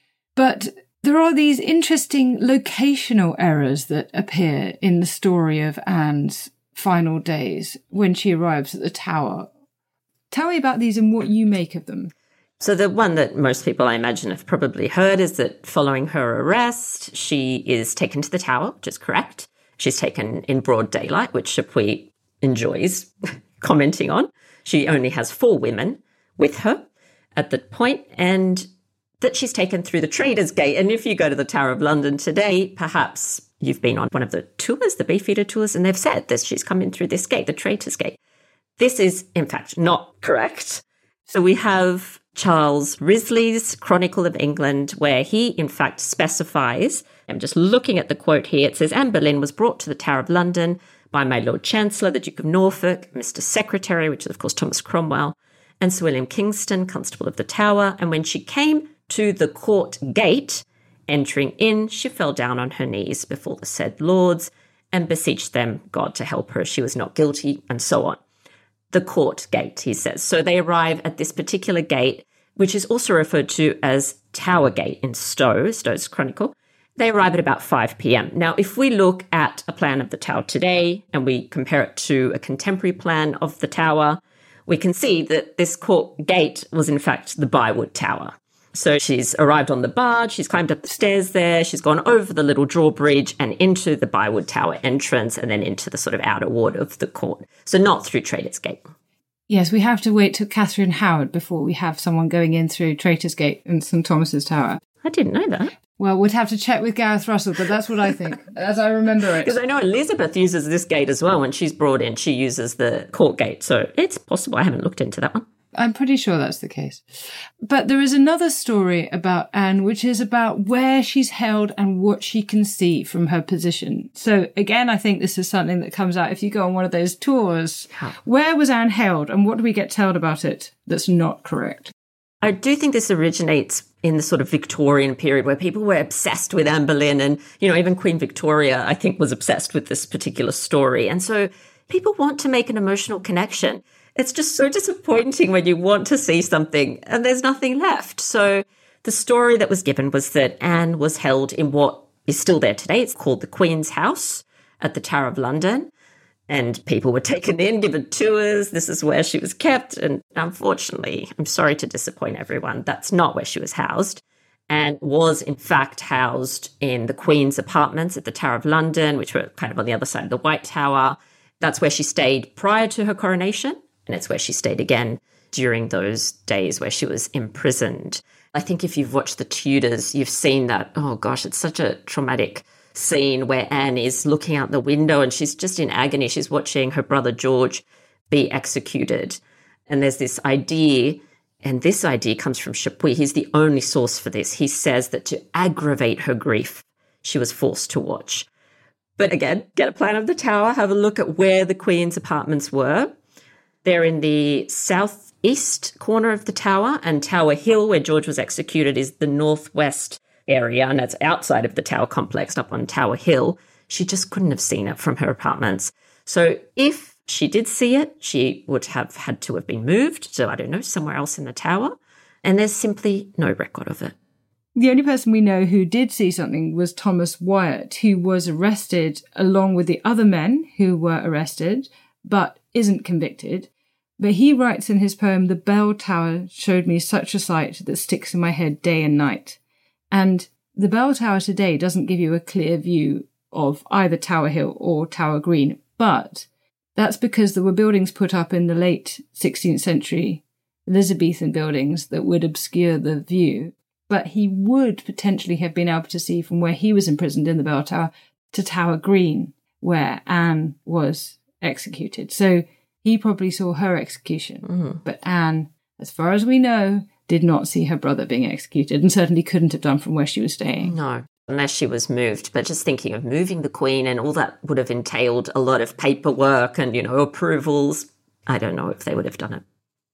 But there are these interesting locational errors that appear in the story of Anne's final days when she arrives at the Tower. Tell me about these and what you make of them. So the one that most people, I imagine, have probably heard is that following her arrest, she is taken to the Tower, which is correct. She's taken in broad daylight, which Chapuis enjoys commenting on. She only has four women with her at the point, and that she's taken through the Traders' Gate. And if you go to the Tower of London today, perhaps you've been on one of the tours, the Beefeater tours, and they've said that she's come in through this gate, the Traders' Gate. This is, in fact, not correct. So we have Charles Risley's Chronicle of England, where he, in fact, specifies, I'm just looking at the quote here, it says, Anne Boleyn was brought to the Tower of London by my Lord Chancellor, the Duke of Norfolk, Mister Secretary, which is, of course, Thomas Cromwell, and Sir William Kingston, Constable of the Tower. And when she came to the court gate, entering in, she fell down on her knees before the said lords and beseeched them, God to help her, she was not guilty, and so on. The court gate, he says. So they arrive at this particular gate, which is also referred to as Tower Gate in Stowe, Stowe's Chronicle. They arrive at about five p.m. Now, if we look at a plan of the Tower today and we compare it to a contemporary plan of the Tower, we can see that this court gate was in fact the Bywood Tower. So she's arrived on the barge, she's climbed up the stairs there, she's gone over the little drawbridge and into the Bywood Tower entrance and then into the sort of outer ward of the court. So not through Traders' Gate. Yes, we have to wait till Catherine Howard before we have someone going in through Traitors' Gate and St Thomas's Tower. I didn't know that. Well, we'd have to check with Gareth Russell, but that's what I think, as I remember it. Because I know Elizabeth uses this gate as well. When she's brought in, she uses the court gate. So it's possible. I haven't looked into that one. I'm pretty sure that's the case. But there is another story about Anne, which is about where she's held and what she can see from her position. So again, I think this is something that comes out if you go on one of those tours. How? Where was Anne held and what do we get told about it that's not correct? I do think this originates in the sort of Victorian period where people were obsessed with Anne Boleyn, and, you know, even Queen Victoria, I think, was obsessed with this particular story. And so people want to make an emotional connection. It's just so disappointing when you want to see something and there's nothing left. So the story that was given was that Anne was held in what is still there today. It's called the Queen's House at the Tower of London. And people were taken in, given tours. This is where she was kept. And unfortunately, I'm sorry to disappoint everyone, that's not where she was housed. And was, in fact, housed in the Queen's apartments at the Tower of London, which were kind of on the other side of the White Tower. That's where she stayed prior to her coronation. And it's where she stayed again during those days where she was imprisoned. I think if you've watched The Tudors, you've seen that, oh gosh, it's such a traumatic scene where Anne is looking out the window and she's just in agony. She's watching her brother George be executed. And there's this idea, and this idea comes from Chapuis. He's the only source for this. He says that to aggravate her grief, she was forced to watch. But again, get a plan of the Tower, have a look at where the Queen's apartments were. They're in the southeast corner of the Tower, and Tower Hill, where George was executed, is the northwest area, and that's outside of the Tower complex, up on Tower Hill. She just couldn't have seen it from her apartments. So if she did see it, she would have had to have been moved to, I don't know, somewhere else in the Tower, and there's simply no record of it. The only person we know who did see something was Thomas Wyatt, who was arrested along with the other men who were arrested, but isn't convicted. But he writes in his poem, "The bell tower showed me such a sight that sticks in my head day and night." And the bell tower today doesn't give you a clear view of either Tower Hill or Tower Green, but that's because there were buildings put up in the late sixteenth century, Elizabethan buildings, that would obscure the view. But he would potentially have been able to see from where he was imprisoned in the bell tower to Tower Green, where Anne was executed. So he probably saw her execution. Mm-hmm. But Anne, as far as we know, did not see her brother being executed, and certainly couldn't have done from where she was staying. No, unless she was moved. But just thinking of moving the Queen, and all that would have entailed a lot of paperwork and, you know, approvals. I don't know if they would have done it.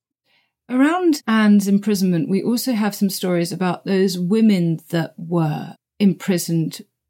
Around Anne's imprisonment, we also have some stories about those women that were imprisoned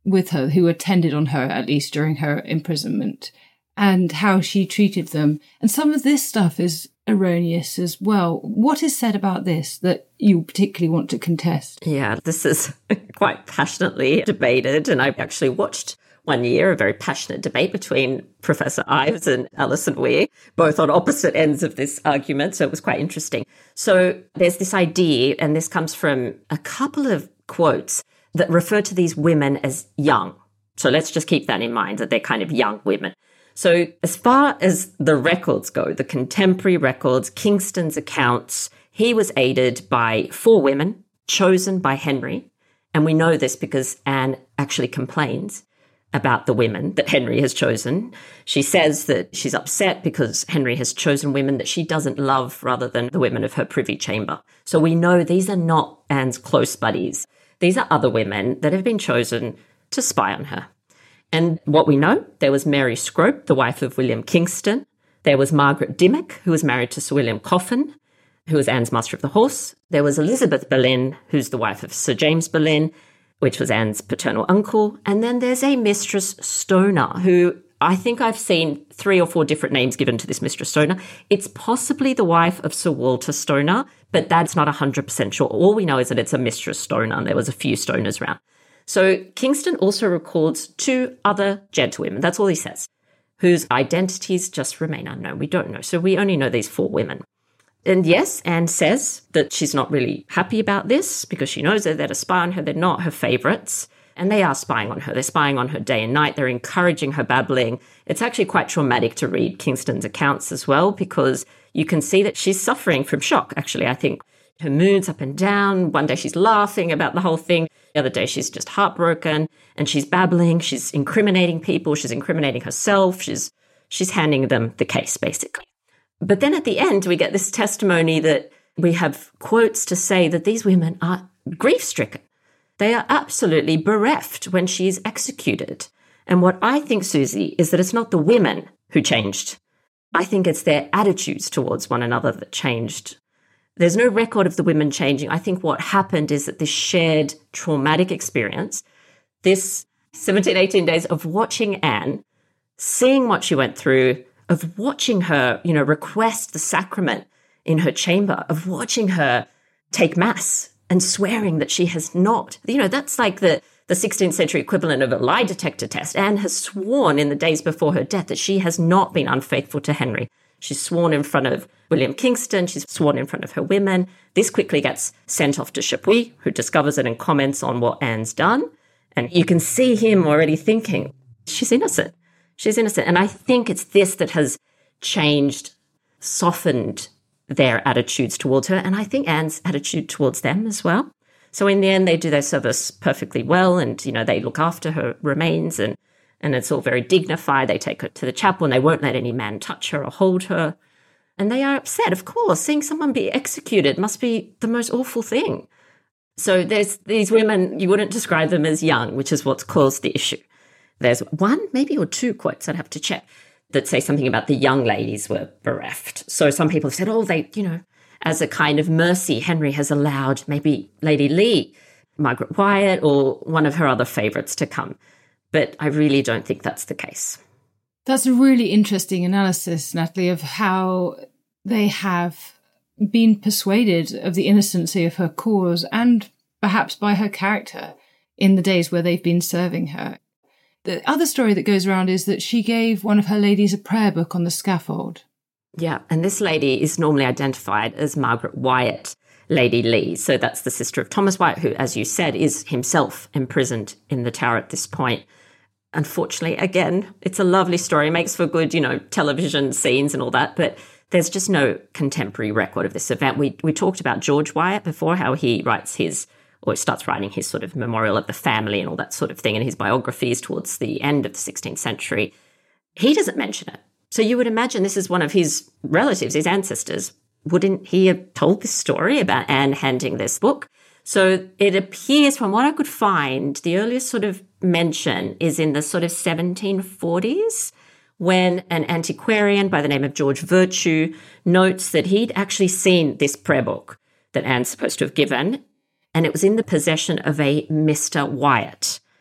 with her, who attended on her, at least during her imprisonment, and how she treated them. And some of this stuff is erroneous as well. What is said about this that you particularly want to contest? Yeah, this is quite passionately debated, and I actually watched one year a very passionate debate between Professor Ives and Alison Weir, both on opposite ends of this argument, so it was quite interesting. So there's this idea, and this comes from a couple of quotes that refer to these women as young. So let's just keep that in mind, that they're kind of young women. So as far as the records go, the contemporary records, Kingston's accounts, he was aided by four women chosen by Henry. And we know this because Anne actually complains about the women that Henry has chosen. She says that she's upset because Henry has chosen women that she doesn't love rather than the women of her privy chamber. So we know these are not Anne's close buddies. These are other women that have been chosen to spy on her. And what we know, there was Mary Scrope, the wife of William Kingston. There was Margaret Dimmock, who was married to Sir William Coffin, who was Anne's Master of the Horse. There was Elizabeth Boleyn, who's the wife of Sir James Boleyn, which was Anne's paternal uncle. And then there's a Mistress Stoner, who I think I've seen three or four different names given to this Mistress Stoner. It's possibly the wife of Sir Walter Stoner, but that's not one hundred percent sure. All we know is that it's a Mistress Stoner, and there was a few Stoners around. So Kingston also records two other gentlewomen, that's all he says, whose identities just remain unknown. We don't know. So we only know these four women. And yes, Anne says that she's not really happy about this because she knows they're there to spy on her. They're not her favourites. And they are spying on her. They're spying on her day and night. They're encouraging her babbling. It's actually quite traumatic to read Kingston's accounts as well, because you can see that she's suffering from shock, actually. I think her mood's up and down. One day she's laughing about the whole thing. The other day she's just heartbroken and she's babbling. She's incriminating people. She's incriminating herself. She's she's handing them the case, basically. But then at the end, we get this testimony that we have quotes to say that these women are grief-stricken. They are absolutely bereft when she is executed. And what I think, Susie, is that it's not the women who changed. I think it's their attitudes towards one another that changed. There's no record of the women changing. I think what happened is that this shared traumatic experience, this seventeen, eighteen days of watching Anne, seeing what she went through, of watching her, you know, request the sacrament in her chamber, of watching her take mass and swearing that she has not, you know, that's like the, the sixteenth century equivalent of a lie detector test. Anne has sworn in the days before her death that she has not been unfaithful to Henry. She's sworn in front of William Kingston. She's sworn in front of her women. This quickly gets sent off to Chapuis, who discovers it and comments on what Anne's done. And you can see him already thinking, she's innocent. She's innocent. And I think it's this that has changed, softened their attitudes towards her. And I think Anne's attitude towards them as well. So in the end, they do their service perfectly well. And, you know, they look after her remains and And it's all very dignified. They take her to the chapel and they won't let any man touch her or hold her. And they are upset, of course. Seeing someone be executed must be the most awful thing. So there's these women, you wouldn't describe them as young, which is what's caused the issue. There's one, maybe or two quotes, I'd have to check, that say something about the young ladies were bereft. So some people have said, oh, they, you know, as a kind of mercy, Henry has allowed maybe Lady Lee, Margaret Wyatt, or one of her other favourites to come. But I really don't think that's the case. That's a really interesting analysis, Natalie, of how they have been persuaded of the innocency of her cause and perhaps by her character in the days where they've been serving her. The other story that goes around is that she gave one of her ladies a prayer book on the scaffold. Yeah, and this lady is normally identified as Margaret Wyatt, Lady Lee. So that's the sister of Thomas Wyatt, who, as you said, is himself imprisoned in the Tower at this point. Unfortunately, again, it's a lovely story, makes for good, you know, television scenes and all that, but there's just no contemporary record of this event. We we talked about George Wyatt before, how he writes his, or starts writing his sort of memorial of the family and all that sort of thing, and his biographies towards the end of the sixteenth century. He doesn't mention it. So you would imagine this is one of his relatives, his ancestors. Wouldn't he have told this story about Anne handing this book? So it appears, from what I could find, the earliest sort of mention is in the sort of seventeen forties, when an antiquarian by the name of George Virtue notes that he'd actually seen this prayer book that Anne's supposed to have given, and it was in the possession of a Mister Wyatt.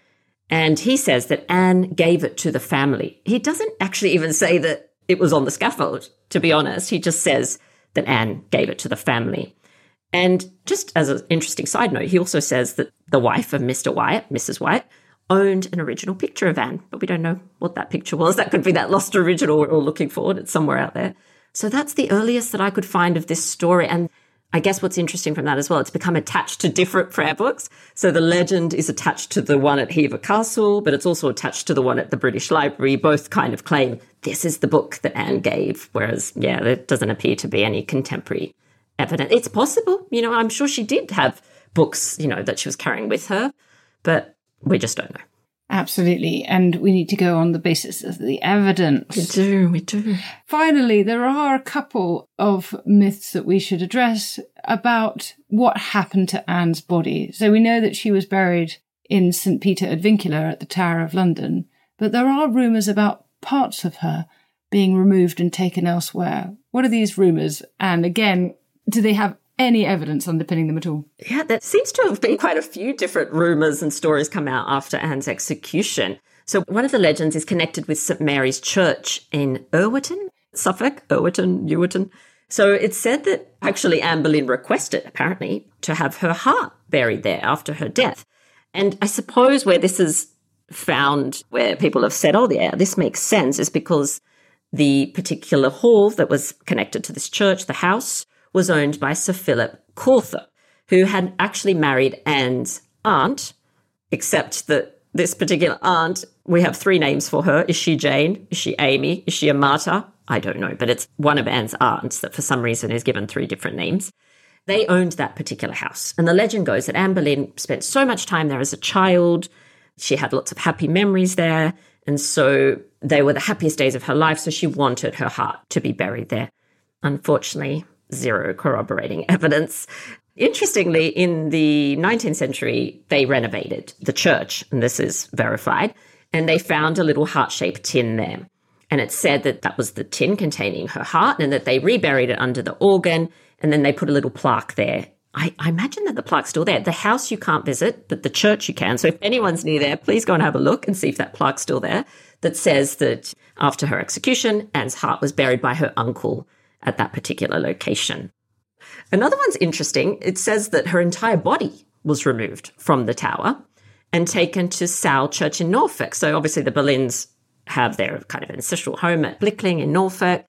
And he says that Anne gave it to the family. He doesn't actually even say that it was on the scaffold, to be honest. He just says that Anne gave it to the family. And just as an interesting side note, he also says that the wife of Mister Wyatt, Missus Wyatt, owned an original picture of Anne, but we don't know what that picture was. That could be that lost original we're all looking for. It's somewhere out there. So that's the earliest that I could find of this story. And I guess what's interesting from that as well, it's become attached to different prayer books. So the legend is attached to the one at Hever Castle, but it's also attached to the one at the British Library. Both kind of claim this is the book that Anne gave, whereas, yeah, there doesn't appear to be any contemporary evidence. It's possible, you know, I'm sure she did have books, you know, that she was carrying with her, but we just don't know. Absolutely. And we need to go on the basis of the evidence. We do, we do. Finally, there are a couple of myths that we should address about what happened to Anne's body. So we know that she was buried in Saint Peter ad Vincula at the Tower of London, but there are rumours about parts of her being removed and taken elsewhere. What are these rumours? And again, do they have any evidence underpinning them at all? Yeah, there seems to have been quite a few different rumours and stories come out after Anne's execution. So one of the legends is connected with St Mary's Church in Irwitton, Suffolk, Irwitton, Ewerton. So it's said that actually Anne Boleyn requested, apparently, to have her heart buried there after her death. And I suppose where this is found, where people have said, oh, yeah, this makes sense, is because the particular hall that was connected to this church, the house, was owned by Sir Philip Corther, who had actually married Anne's aunt, except that this particular aunt, we have three names for her. Is she Jane? Is she Amy? Is she Amata? I don't know, but it's one of Anne's aunts that for some reason is given three different names. They owned that particular house. And the legend goes that Anne Boleyn spent so much time there as a child. She had lots of happy memories there. And so they were the happiest days of her life. So she wanted her heart to be buried there. Unfortunately, zero corroborating evidence. Interestingly, in the nineteenth century, they renovated the church, and this is verified, and they found a little heart-shaped tin there. And it said that that was the tin containing her heart, and that they reburied it under the organ, and then they put a little plaque there. I, I imagine that the plaque's still there. The house you can't visit, but the church you can. So if anyone's near there, please go and have a look and see if that plaque's still there, that says that after her execution, Anne's heart was buried by her uncle at that particular location. Another one's interesting. It says that her entire body was removed from the tower and taken to Sowell Church in Norfolk. So obviously the Boleyns have their kind of ancestral home at Blickling in Norfolk.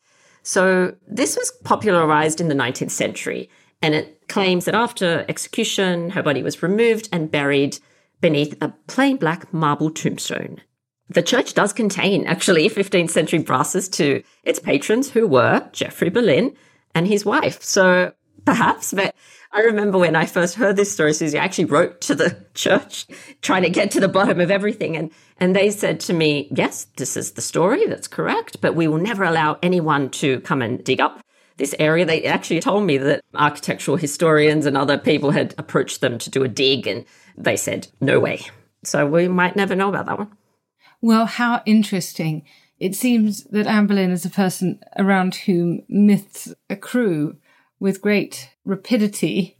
So this was popularised in the nineteenth century, and it claims that after execution, her body was removed and buried beneath a plain black marble tombstone. The church does contain, actually, fifteenth century brasses to its patrons, who were Geoffrey Boleyn and his wife. So perhaps, but I remember when I first heard this story, Susie, I actually wrote to the church trying to get to the bottom of everything. And, and they said to me, yes, this is the story, that's correct, but we will never allow anyone to come and dig up this area. They actually told me that architectural historians and other people had approached them to do a dig, and they said, no way. So we might never know about that one. Well, how interesting. It seems that Anne Boleyn is a person around whom myths accrue with great rapidity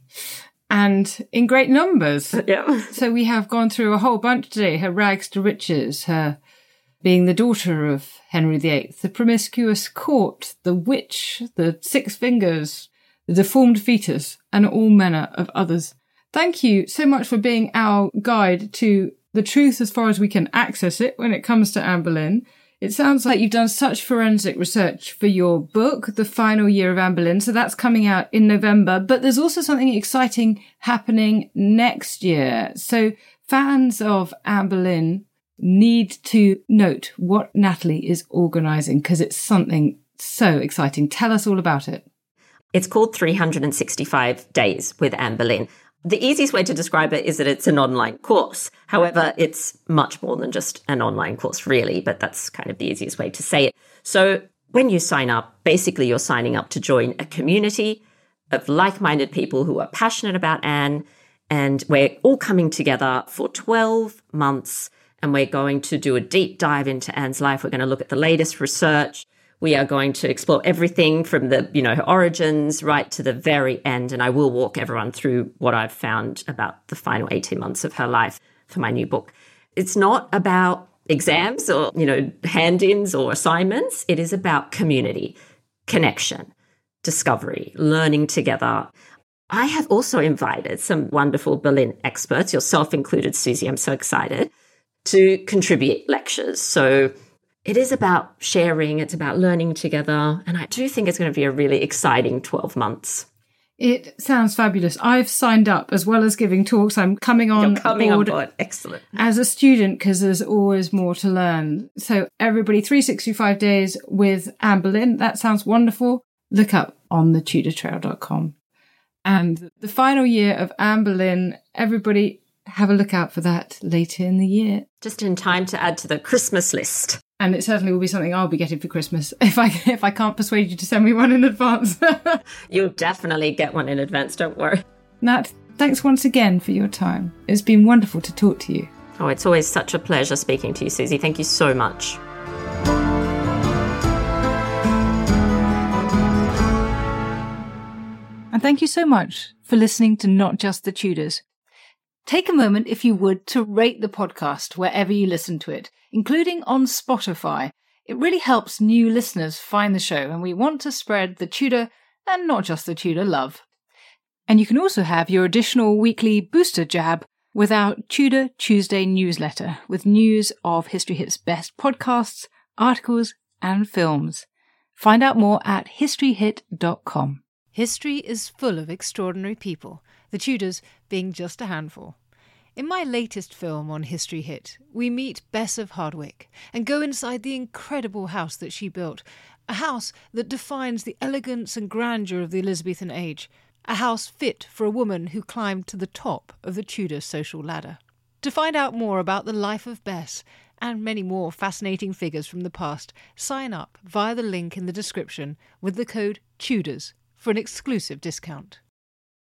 and in great numbers. Yeah. So we have gone through a whole bunch today. Her rags to riches, her being the daughter of Henry the Eighth, the promiscuous court, the witch, the six fingers, the deformed fetus, and all manner of others. Thank you so much for being our guide to the truth as far as we can access it when it comes to Anne Boleyn. It sounds like you've done such forensic research for your book, The Final Year of Anne Boleyn, so that's coming out in November. But there's also something exciting happening next year. So fans of Anne Boleyn need to note what Natalie is organising, because it's something so exciting. Tell us all about it. It's called three hundred sixty-five Days with Anne Boleyn. The easiest way to describe it is that it's an online course. However, it's much more than just an online course, really, but that's kind of the easiest way to say it. So when you sign up, basically you're signing up to join a community of like-minded people who are passionate about Anne, and we're all coming together for twelve months, and we're going to do a deep dive into Anne's life. We're going to look at the latest research. We are going to explore everything from the, you know, her origins right to the very end. And I will walk everyone through what I've found about the final eighteen months of her life for my new book. It's not about exams or, you know, hand-ins or assignments. It is about community, connection, discovery, learning together. I have also invited some wonderful Berlin experts, yourself included, Susie. I'm so excited to contribute lectures. So it is about sharing. It's about learning together. And I do think it's going to be a really exciting twelve months. It sounds fabulous. I've signed up as well as giving talks. I'm coming on You're coming board, on board. Excellent. As a student, because there's always more to learn. So everybody, three hundred sixty-five days with Anne Boleyn. That sounds wonderful. Look up on the tudor trail dot com. And the final year of Anne Boleyn, everybody have a look out for that later in the year. Just in time to add to the Christmas list. And it certainly will be something I'll be getting for Christmas if I if I can't persuade you to send me one in advance. You'll definitely get one in advance, don't worry. Nat, thanks once again for your time. It's been wonderful to talk to you. Oh, it's always such a pleasure speaking to you, Susie. Thank you so much. And thank you so much for listening to Not Just the Tudors. Take a moment, if you would, to rate the podcast wherever you listen to it, including on Spotify. It really helps new listeners find the show, and we want to spread the Tudor and not just the Tudor love. And you can also have your additional weekly booster jab with our Tudor Tuesday newsletter, with news of History Hit's best podcasts, articles, and films. Find out more at history hit dot com. History is full of extraordinary people, the Tudors being just a handful. In my latest film on History Hit, we meet Bess of Hardwick and go inside the incredible house that she built, a house that defines the elegance and grandeur of the Elizabethan age, a house fit for a woman who climbed to the top of the Tudor social ladder. To find out more about the life of Bess and many more fascinating figures from the past, sign up via the link in the description with the code TUDORS for an exclusive discount.